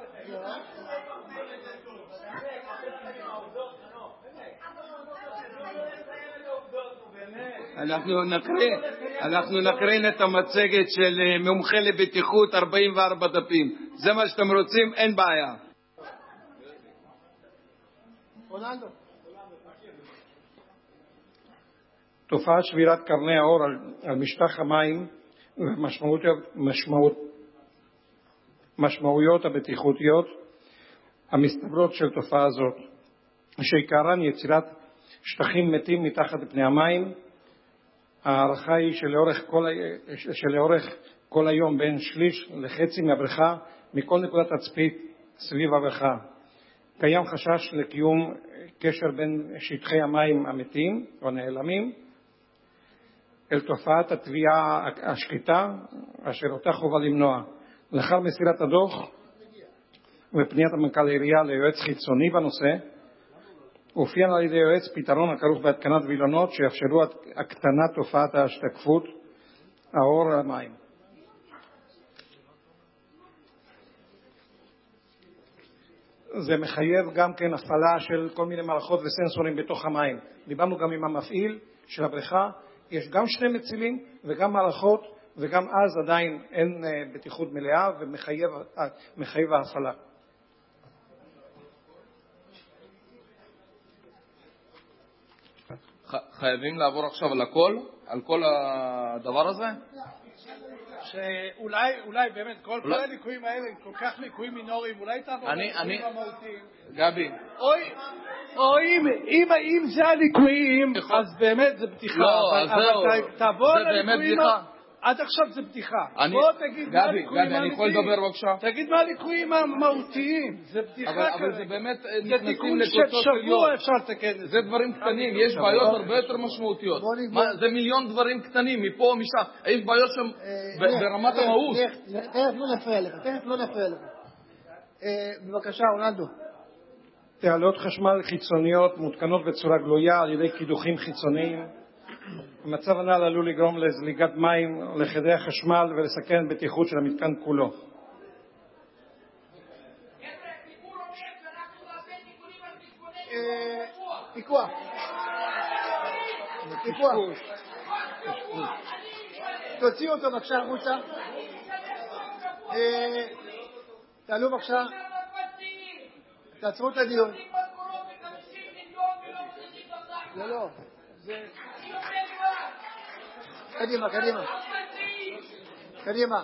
אנחנו נקרין את המצגת של מומחה לבטיחות 44 דפים. זה מה שאתם רוצים, אין בעיה.
רונלדו.
תופעת שבירת קרני האור על משטח המים ומשמעויות הבטיחותיות המסתברות של תופעה זאת, שעיקרן יצירת שטחים מתים מתחת לפני המים ההערכה היא שלאורך כל היום בין שליש לחצי מהבריכה מכל נקודת תצפית סביב הבריכה. קיים חשש לקיום קשר בין שטחי המים המתים או נעלמים אל תופעת הטביעה השקטה אשר אותה חובה למנוע. לאחר מסירת הדוח ופניית המנכ"ל העירייה ליועץ חיצוני בנושא, אופיין על ידי יועץ פתרון הכרוך בהתקנת וילונות שיאפשרו הקטנת תופעת ההשתקפות האור למים. זה מחייב גם כן הפעלה של כל מיני מערכות וסנסורים בתוך המים. דיברנו גם עם המפעיל של הבריכה, יש גם שני מצילים וגם מערכות, וגם אז עדיין אין בטיחות מלאה ומחייב ההפעלה.
חייבים לעבור עכשיו על כל הדבר הזה?
שאולי באמת כל הליקויים האלה הם כל כך ליקויים מינוריים, אולי תעבור לליקויים המהותיים.
גבי.
או אם זה הליקויים, אז באמת זה בדיחה.
לא, אז זהו.
תעבור
זה באמת בדיחה.
עד עכשיו זה בדיחה. בוא תגיד מה הליקויים
גבי, אני יכול לדבר בבקשה?
תגיד מה הליקויים המהותיים. זה בדיחה כרגע.
אבל זה באמת
זה תיקון של שבוע אפשר לתקן את זה.
זה דברים קטנים, יש בעיות הרבה יותר משמעותיות. זה מיליון דברים קטנים, מפה, משם. יש בעיות שם ברמת המהות.
תכף לא נפריע לך. בבקשה, רונלדו.
תעלות חשמל חיצוניות מותקנות בצורה גלויה על ידי קידוחים חיצוניים. המצב הנ"ל עלול לגרום לזליגת מים לחדרי החשמל ולסכן בטיחות של המתקן כולו.
פיקוח. תוציאו אותו בבקשה החוצה. תעלו בבקשה. תעצרו את הדיון. לא. קדימה.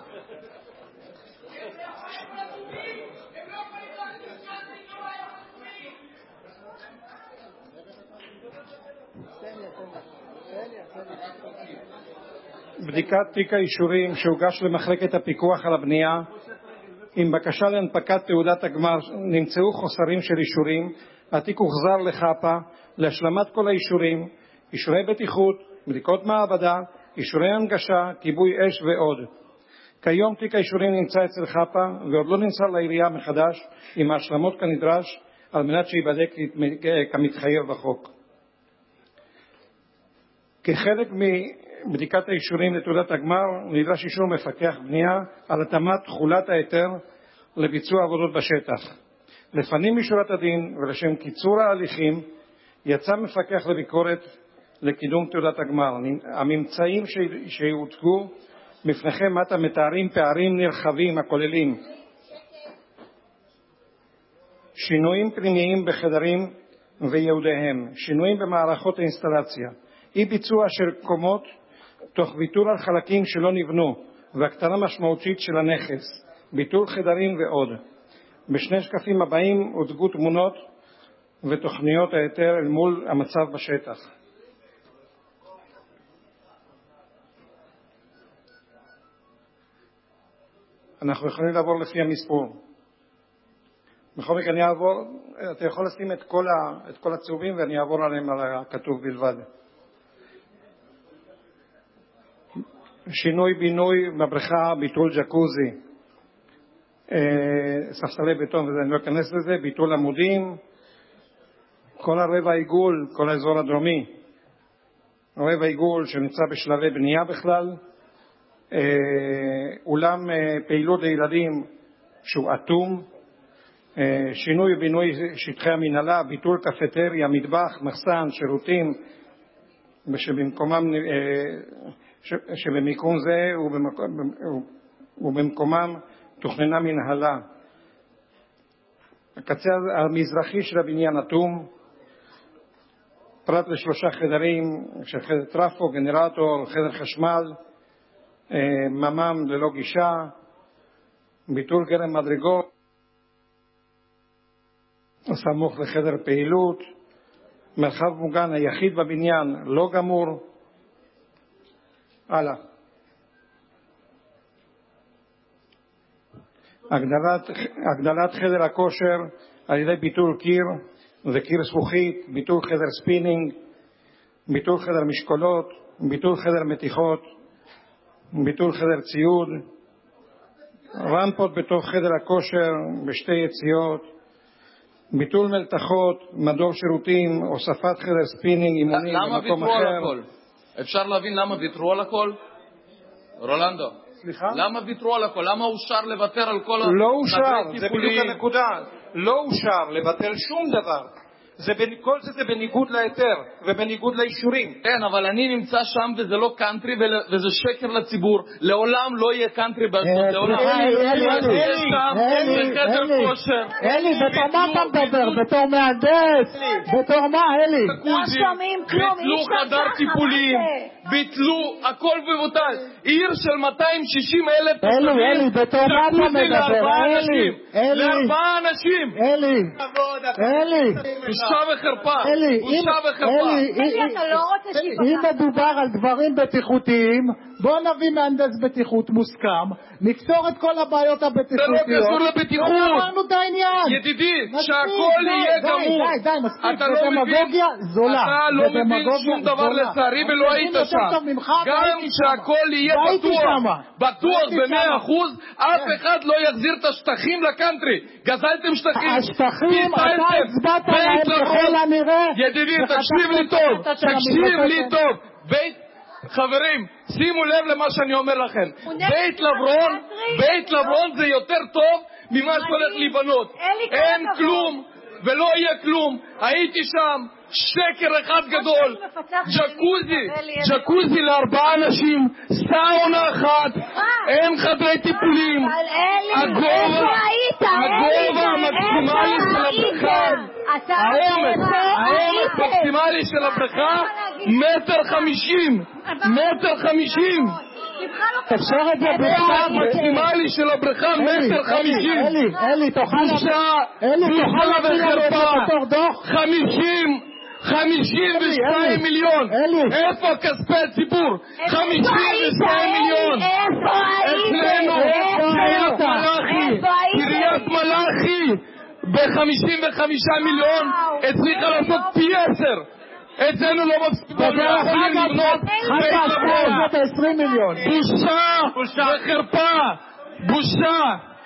בדיקת תיק האישורים שהוגש למחלקת הפיקוח על הבנייה עם בקשה להנפקת תעודת הגמר נמצאו חוסרים של אישורים. התיק הוחזר לחפה להשלמת כל האישורים, אישורי בטיחות, בדיקות מעבדה, אישורי הנגשה, כיבוי אש ועוד. כיום תיק האישורים נמצא אצל חפה ועוד לא נמסר לעירייה מחדש עם ההשלמות כנדרש על מנת שיבדק כמתחייב בחוק. כחלק מבדיקת האישורים לתעודת הגמר נדרש אישור מפקח בנייה על התאמת תחולת ההיתר לביצוע עבודות בשטח. לפנים משורת הדין ולשם קיצור ההליכים יצא מפקח לביקורת לקידום תעודת הגמר. הממצאים שהוצגו בפניכם מטה מתארים פערים נרחבים הכוללים שינויים פנימיים בחדרים וייעודיהם, שינויים במערכות האינסטלציה, אי ביצוע של קומות תוך ויתור על חלקים שלא נבנו והקטנה משמעותית של הנכס, ביטול חדרים ועוד. בשני שקפים הבאים הוצגו תמונות ותוכניות ההיתר אל מול המצב בשטח. אנחנו יכולים לעבור לפי המספור. בכל מקרה אני אעבור, אתה יכול לשים את כל הצהובים ואני אעבור עליהם על הכתוב בלבד. שינוי בינוי בבריכה, ביטול ג'קוזי, ספסלי בטון וזה, אני לא אכנס לזה, ביטול עמודים, כל הרבע עיגול, כל האזור הדרומי, רבע עיגול שנמצא בשלבי בנייה בכלל, אולם פעילות לילדים שהוא אטום, שינוי בינוי שטחי המנהלה, ביטול קפטריה, מטבח, מחסן, שירותים, שבמיקום זה ובמקומם תוכננה מנהלה. הקצה המזרחי של הבניין אטום, פרט לשלושה חדרים של חדר טרפו, גנרטור, חדר חשמל, ממ"ם ללא גישה, ביטול גרם מדרגות, סמוך לחדר פעילות, מרחב מוגן היחיד בבניין לא גמור, הלאה. הגדלת חדר הכושר על ידי ביטול קיר וקיר זכוכית, ביטול חדר ספינינג, ביטול חדר משקולות, ביטול חדר מתיחות, ביטול חדר ציוד, רמפות בתוך חדר הכושר בשתי יציאות, ביטול מלתחות, מדור שירותים, הוספת חדר ספינינג, אימונים במקום אחר.
למה ויתרו על הכל? אפשר להבין למה ויתרו על הכל? רולנדו,
סליחה?
למה ויתרו על הכל? למה אושר לוותר על כל
לא אושר,
חדרי
זה
טיפולים?
בדיוק הנקודה. לא אושר לבטל שום דבר. כל זה בניגוד להיתר ובניגוד לאישורים.
כן, אבל אני נמצא שם וזה לא קאנטרי וזה שקר לציבור. לעולם לא יהיה קאנטרי באשדוד. לעולם יש שם חדר כושר.
אלי, בתור מה אתה מדבר? בתור מהנדס? בתור מה, אלי?
לא שומעים כלום,
ביטלו חדר טיפולים, ביטלו, הכל מבוטל. עיר של 260,000 תושבים.
אלי, בתור מה אתה מדבר? אלי,
לארבעה אנשים.
אלי,
בושה וחרפה. בושה וחרפה.
אלי, אתה לא רוצה
אם מדובר על דברים בטיחותיים, בוא נביא מהנדס בטיחות מוסכם, נפתור את כל הבעיות הבטיחותיות.
זה לא קשור לבטיחות.
אמרנו את העניין.
ידידי, שהכל יהיה גמור.
די, מספיק,
אתה
זה דמגוגיה זולה.
אתה לא מבין שום דבר לצערי ולא היית שם. גם שהכל יהיה בטוח ב100%, אף אחד לא יחזיר את השטחים לקאנטרי. גזלתם שטחים.
השטחים, אתה הצבעת להם ככל הנראה.
ידידי, תקשיב לי טוב. תקשיב לי טוב. חברים, שימו לב למה שאני אומר לכם. בית לברון זה יותר טוב ממה שהולך להיבנות. אין כלום ולא יהיה כלום. הייתי שם, שקר אחד גדול. ג'קוזי לארבעה אנשים, סאונה אחת, אין חדרי טיפולים. הגובה המקסימלי של הבריכה, העומק המקסימלי של הבריכה 1.50 מטר.
אפשר את זה בכתב.
המקסימלי של הבריכה 1.50.
אלי, תוכל
בושה וחרפה. 52 מיליון. איפה כספי הציבור? 52 מיליון. אצלנו קריית מלאכי ב-55 מיליון הצליחה לעשות פי 10. אצלנו לא מספיקים לבנות בית לברון.
20 מיליון.
בושה וחרפה. בושה.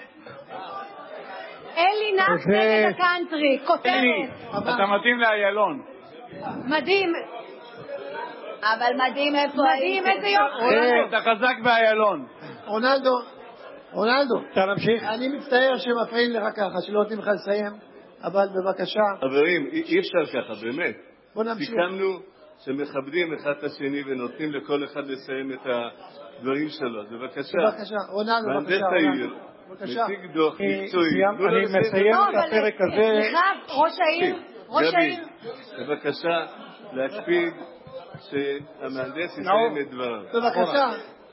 אלי נח נגד הקאנטרי, כותרת.
אתה מתאים לאיילון.
מדהים.
אבל מדהים איפה
מדהים, איזה יופי.
אתה חזק באיילון.
רונלדו,
אפשר להמשיך?
אני מצטער שמפריעים לך ככה, שלא נותנים לך לסיים, אבל בבקשה.
חברים, אי אפשר ככה, באמת.
בוא נמשיך.
סיכמנו שמכבדים אחד את השני ונותנים לכל אחד לסיים את הדברים שלו. בבקשה.
בבקשה, רונלדו,
מהנדס
בבקשה.
העיר, מציג דוח מקצועי.
אני מסיים את הפרק הזה.
סליחה, ראש העיר.
בבקשה להקפיד שהמהנדס יסיים את דבריו.
בבקשה.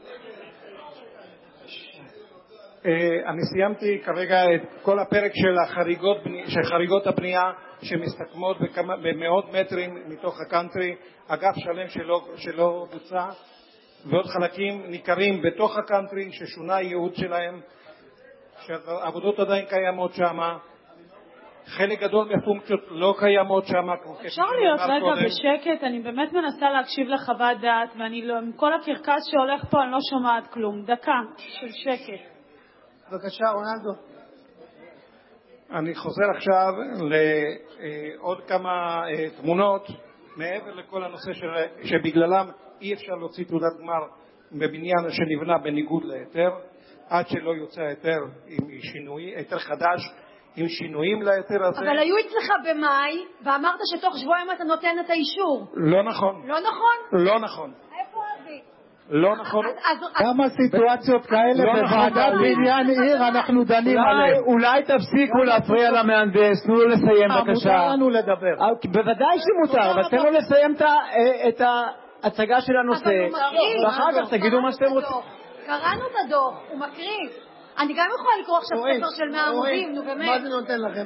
אני סיימתי כרגע את כל הפרק של חריגות הבנייה שמסתכמות במאות מטרים מתוך הקאנטרי, אגף שלם שלא בוצע ועוד חלקים ניכרים בתוך הקאנטרי ששונה הייעוד שלהם, שהעבודות עדיין קיימות שם, חלק גדול מהפונקציות לא קיימות שם.
אפשר להיות רגע בשקט? אני באמת מנסה להקשיב לחוות דעת ואני לא, עם כל הקרקס שהולך פה אני לא שומעת כלום. דקה של שקט.
בבקשה, רונלדו.
אני חוזר עכשיו לעוד כמה תמונות מעבר לכל הנושא שבגללם אי אפשר להוציא תעודת גמר בבניין שנבנה בניגוד להיתר עד שלא יוצא היתר חדש עם שינויים להיתר הזה.
אבל היו אצלך במאי ואמרת שתוך שבועיים אתה נותן את האישור.
לא נכון.
לא נכון?
לא נכון.
איפה אבי?
לא נכון.
כמה סיטואציות כאלה בוועדת בניין עיר אנחנו דנים עליהם.
אולי תפסיקו להפריע למהנדס, תנו לו לסיים בבקשה.
מותר לנו לדבר.
בוודאי שמותר, אבל תנו לו לסיים את ההצגה של הנושא, ואחר כך תגידו מה שאתם רוצים.
קראנו את הדוח, הוא מקריא. אני גם יכולה לקרוא עכשיו ספר של 100 עמודים, נו באמת.
מה זה נותן לכם?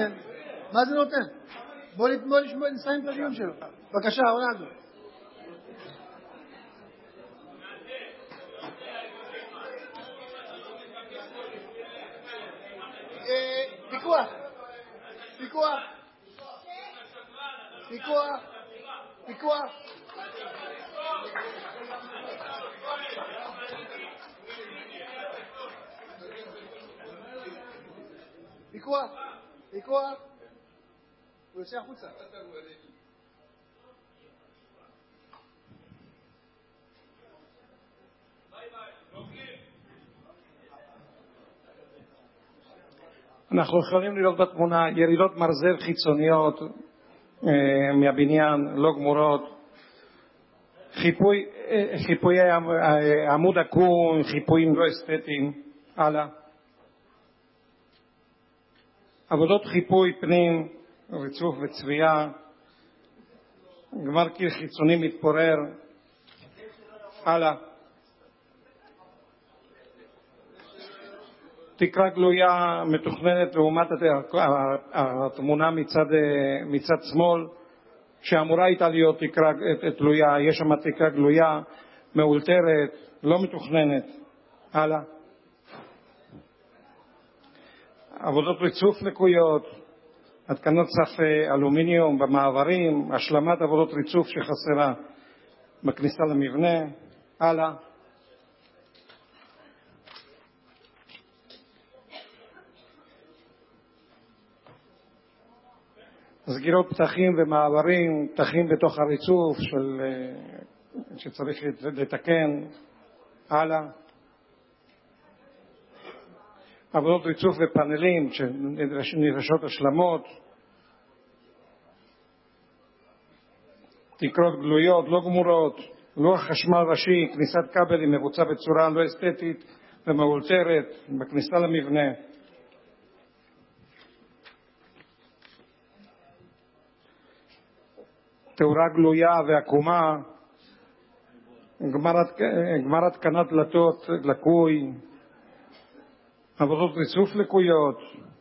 מה זה נותן? בוא נסיים את הדיון שלו. בבקשה, רונלדו. פיקוח. פיקוח. פיקוח. פיקוח. פיקוח. פיקוח. הוא יוצא החוצה.
אנחנו יכולים לראות בתמונה ירידות מרזל חיצוניות מהבניין, לא גמורות, חיפויי עמוד עקום, חיפויים לא אסתטיים. הלאה. עבודות חיפוי פנים, ריצוף וצביעה, גמר קיר חיצוני מתפורר. הלאה. תקרה גלויה מתוכננת לעומת התמונה מצד שמאל, שאמורה הייתה להיות תקרה תלויה, יש שם תקרה גלויה, מאולתרת, לא מתוכננת. הלאה. עבודות ריצוף לקויות, התקנות סף אלומיניום במעברים, השלמת עבודות ריצוף שחסרה בכניסה למבנה. הלאה. סגירות פתחים ומעברים, פתחים בתוך הריצוף שצריך לתקן. הלאה. עבודות ריצוף ופאנלים שנדרשות השלמות. תקרות גלויות, לא גמורות, לוח חשמל ראשי, כניסת כבלים מבוצע בצורה לא אסתטית ומאולתרת בכניסה למבנה. תאורה גלויה ועקומה, גמר התקנת דלתות לקוי, עבודות ריצוף לקויות,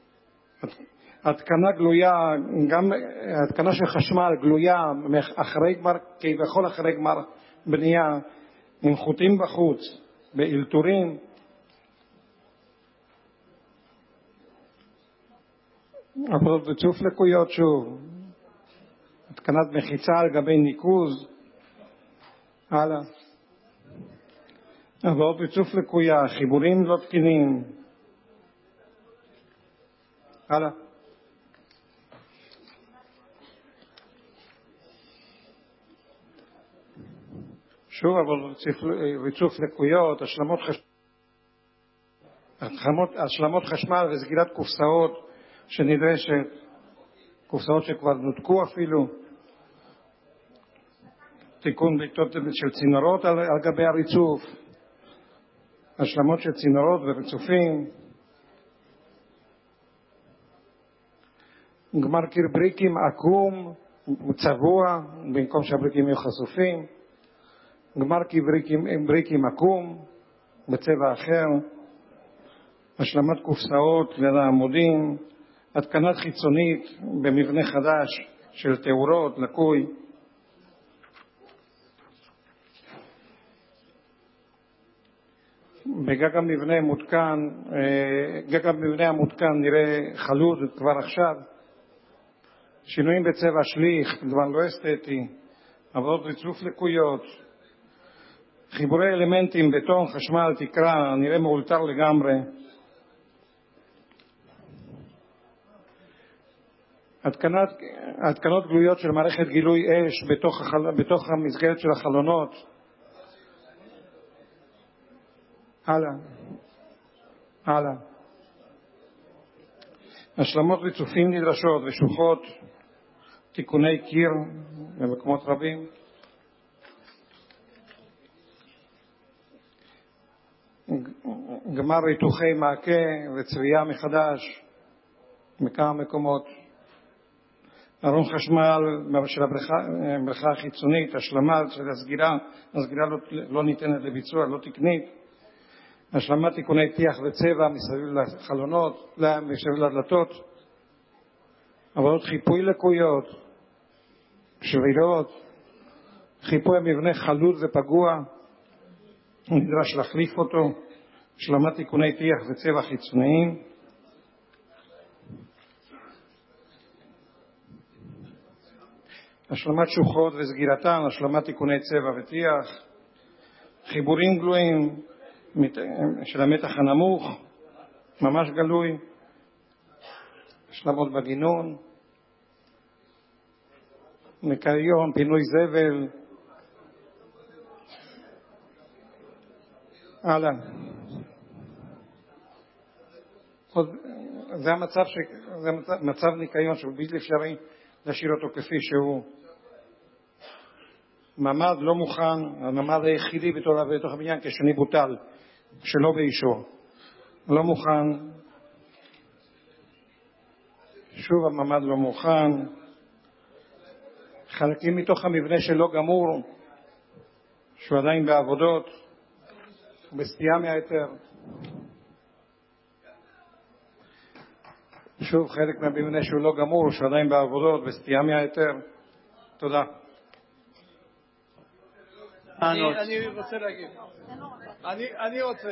התקנה גלויה, גם התקנה של חשמל גלויה אחרי גמר, כביכול אחרי גמר בנייה, עם חוטים בחוץ, באלתורים. עבודות ריצוף לקויות שוב, התקנת מחיצה על גבי ניקוז. הלאה. עבודות ריצוף לקויה, חיבורים לא תקינים. הלאה. שוב עבודות ריצוף לקויות, השלמות חשמל וסגירת קופסאות שנדרשת, קופסאות שכבר נותקו אפילו, תיקון בעיטות של צינורות על גבי הריצוף, השלמות של צינורות וריצופים, גמר קיר בריקים עקום וצבוע במקום שהבריקים יהיו חשופים, גמר קיר בריקים עקום בצבע אחר, השלמת קופסאות לעמודים, התקנת חיצונית במבנה חדש של תאורות לקוי, בגג המבנה מותקן, גג המבנה המותקן נראה חלוד כבר עכשיו, שינויים בצבע שליך, דבר לא אסתטי, עבודות ריצוף לקויות, חיבורי אלמנטים, בטון, חשמל, תקרה, נראה מאולתר לגמרי, התקנות גלויות של מערכת גילוי אש בתוך המסגרת של החלונות. הלאה. הלאה. השלמות ריצופים נדרשות ושוחות, תיקוני קיר במקומות רבים. גמר ריתוכי מעקה וצביעה מחדש בכמה מקומות. ארון חשמל של הבריכה החיצונית, השלמה של הסגירה לא ניתנת לביצוע, לא תקנית. השלמת תיקוני טיח וצבע מסביב לחלונות, מסביב לדלתות. עבודות חיפוי לקויות, שבירות, חיפוי המבנה חלוד ופגוע, נדרש להחליף אותו. השלמת תיקוני טיח וצבע חיצוניים. השלמת שוחות וסגירתן, השלמת תיקוני צבע וטיח, חיבורים גלויים של המתח הנמוך, ממש גלוי, השלמות בגינון, ניקיון, פינוי זבל, הלאה. זה מצב ניקיון שהוא בלתי אפשרי להשאיר אותו כפי שהוא. ממ"ד לא מוכן, הממ"ד היחידי בתוך הבניין כשני בוטל, שלא באישור. לא מוכן, שוב הממ"ד לא מוכן, חלקים מתוך המבנה שלא גמור, שהוא עדיין בעבודות, בסטייה מהיתר. שוב חלק מהמבנה שהוא לא גמור, שהוא עדיין בעבודות, בסטייה מהיתר. תודה.
אני רוצה להגיד. אני רוצה.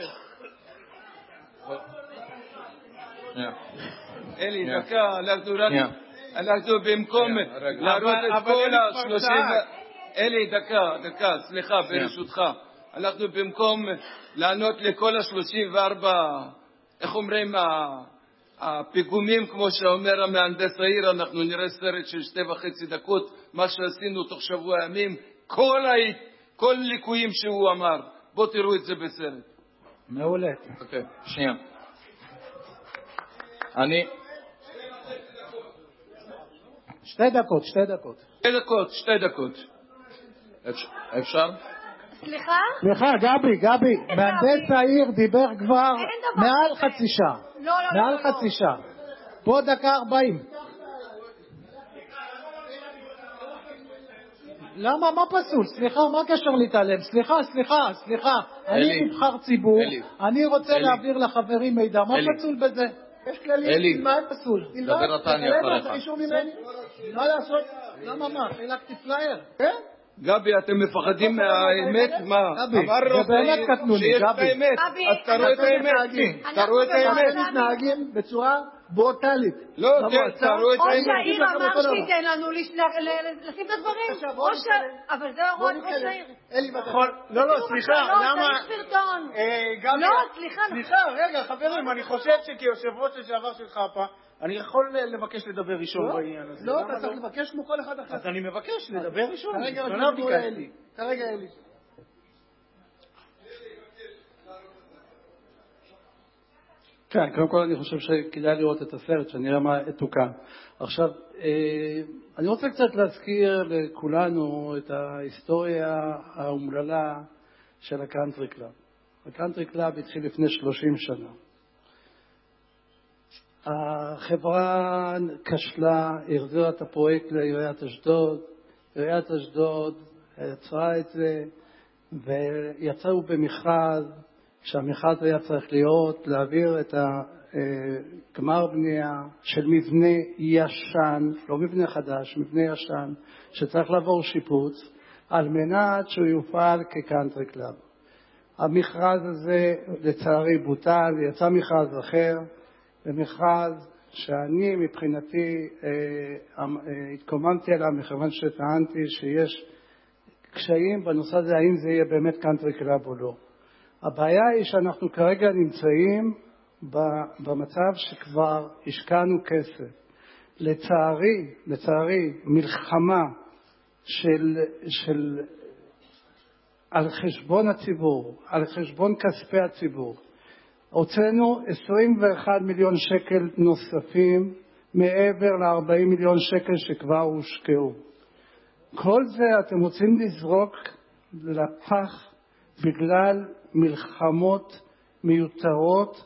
אלי, דקה, אנחנו במקום להראות את כל ה-30... אלי, דקה, סליחה, ברשותך. אנחנו במקום לענות לכל ה-34, איך אומרים, הפיגומים, כמו שאומר המהנדס העיר, אנחנו נראה סרט של 2.5 דקות, מה שעשינו תוך שבוע ימים, כל ליקויים שהוא אמר. בואו תראו את זה בסרט.
מעולה.
אוקיי, שנייה. אני...
2 דקות.
2 דקות.
אפשר?
סליחה,
גבי, מהנדס העיר דיבר כבר מעל חצי שעה. מעל חצי שעה. פה 1:40. למה? מה פסול? סליחה, מה קשר להתעלם? סליחה. אני נבחר ציבור, אני רוצה להעביר לחברים מידע. מה פסול בזה? יש כללים, מה פסול?
דבר אתה, אני אחריך.
מה לעשות? למה מה? חילקתי פלייר? כן?
גבי, אתם מפחדים מהאמת? מה?
זה באמת קטנוני,
שיש האמת. אז תראו את האמת.
אתם מתנהגים בצורה ברוטלית.
לא, תראו את
ראש
האמת.
העיר אמר שייתן לנו לשים את הדברים. אבל זה הוראות ראש העיר.
לא, סליחה. למה?
לא, סליחה.
רגע, חברים, אני חושב שכיושב ראש לשעבר של חפה, אני יכול לבקש לדבר ראשון בעניין הזה. לא, אתה צריך לבקש כמו כל אחד אחר. אז אני מבקש לדבר ראשון. כרגע אלי.
כן, קודם כל אני חושב שכדאי לראות את הסרט, שנראה מה תוקן. עכשיו, אני רוצה קצת להזכיר לכולנו את ההיסטוריה האומללה של הקאנטרי קלאב. הקאנטרי קלאב התחיל לפני 30 שנה. החברה כשלה, החזירה את הפרויקט לעיריית אשדוד. עיריית אשדוד יצרה את זה ויצאו במכרז, שהמכרז היה צריך להיות להעביר את הגמר בנייה של מבנה ישן, לא מבנה חדש, מבנה ישן, שצריך לעבור שיפוץ על מנת שהוא יופעל כקאנטרי קלאב. המכרז הזה לצערי בוטל, יצא מכרז אחר, במכרז שאני מבחינתי התקוממתי עליו מכיוון שטענתי שיש קשיים בנושא הזה, האם זה יהיה באמת קאנטרי קלאב או לא. הבעיה היא שאנחנו כרגע נמצאים במצב שכבר השקענו כסף. לצערי מלחמה על חשבון הציבור, על חשבון כספי הציבור. הוצאנו 21 מיליון שקל נוספים מעבר ל-40 מיליון שקל שכבר הושקעו. כל זה אתם רוצים לזרוק לפח בגלל מלחמות מיותרות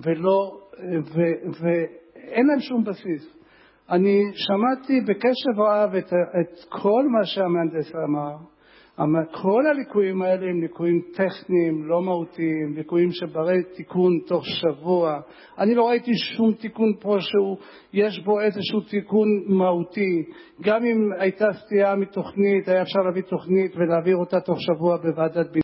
ואין להם שום בסיס. אני שמעתי בקשב רב את כל מה שהמהנדס אמר. כל הליקויים האלה הם ליקויים טכניים, לא מהותיים, ליקויים שברי תיקון תוך שבוע. אני לא ראיתי שום תיקון פה שיש בו איזשהו תיקון מהותי. גם אם הייתה סטייה מתוכנית, היה אפשר להביא תוכנית ולהעביר אותה תוך שבוע בוועדת ביניים.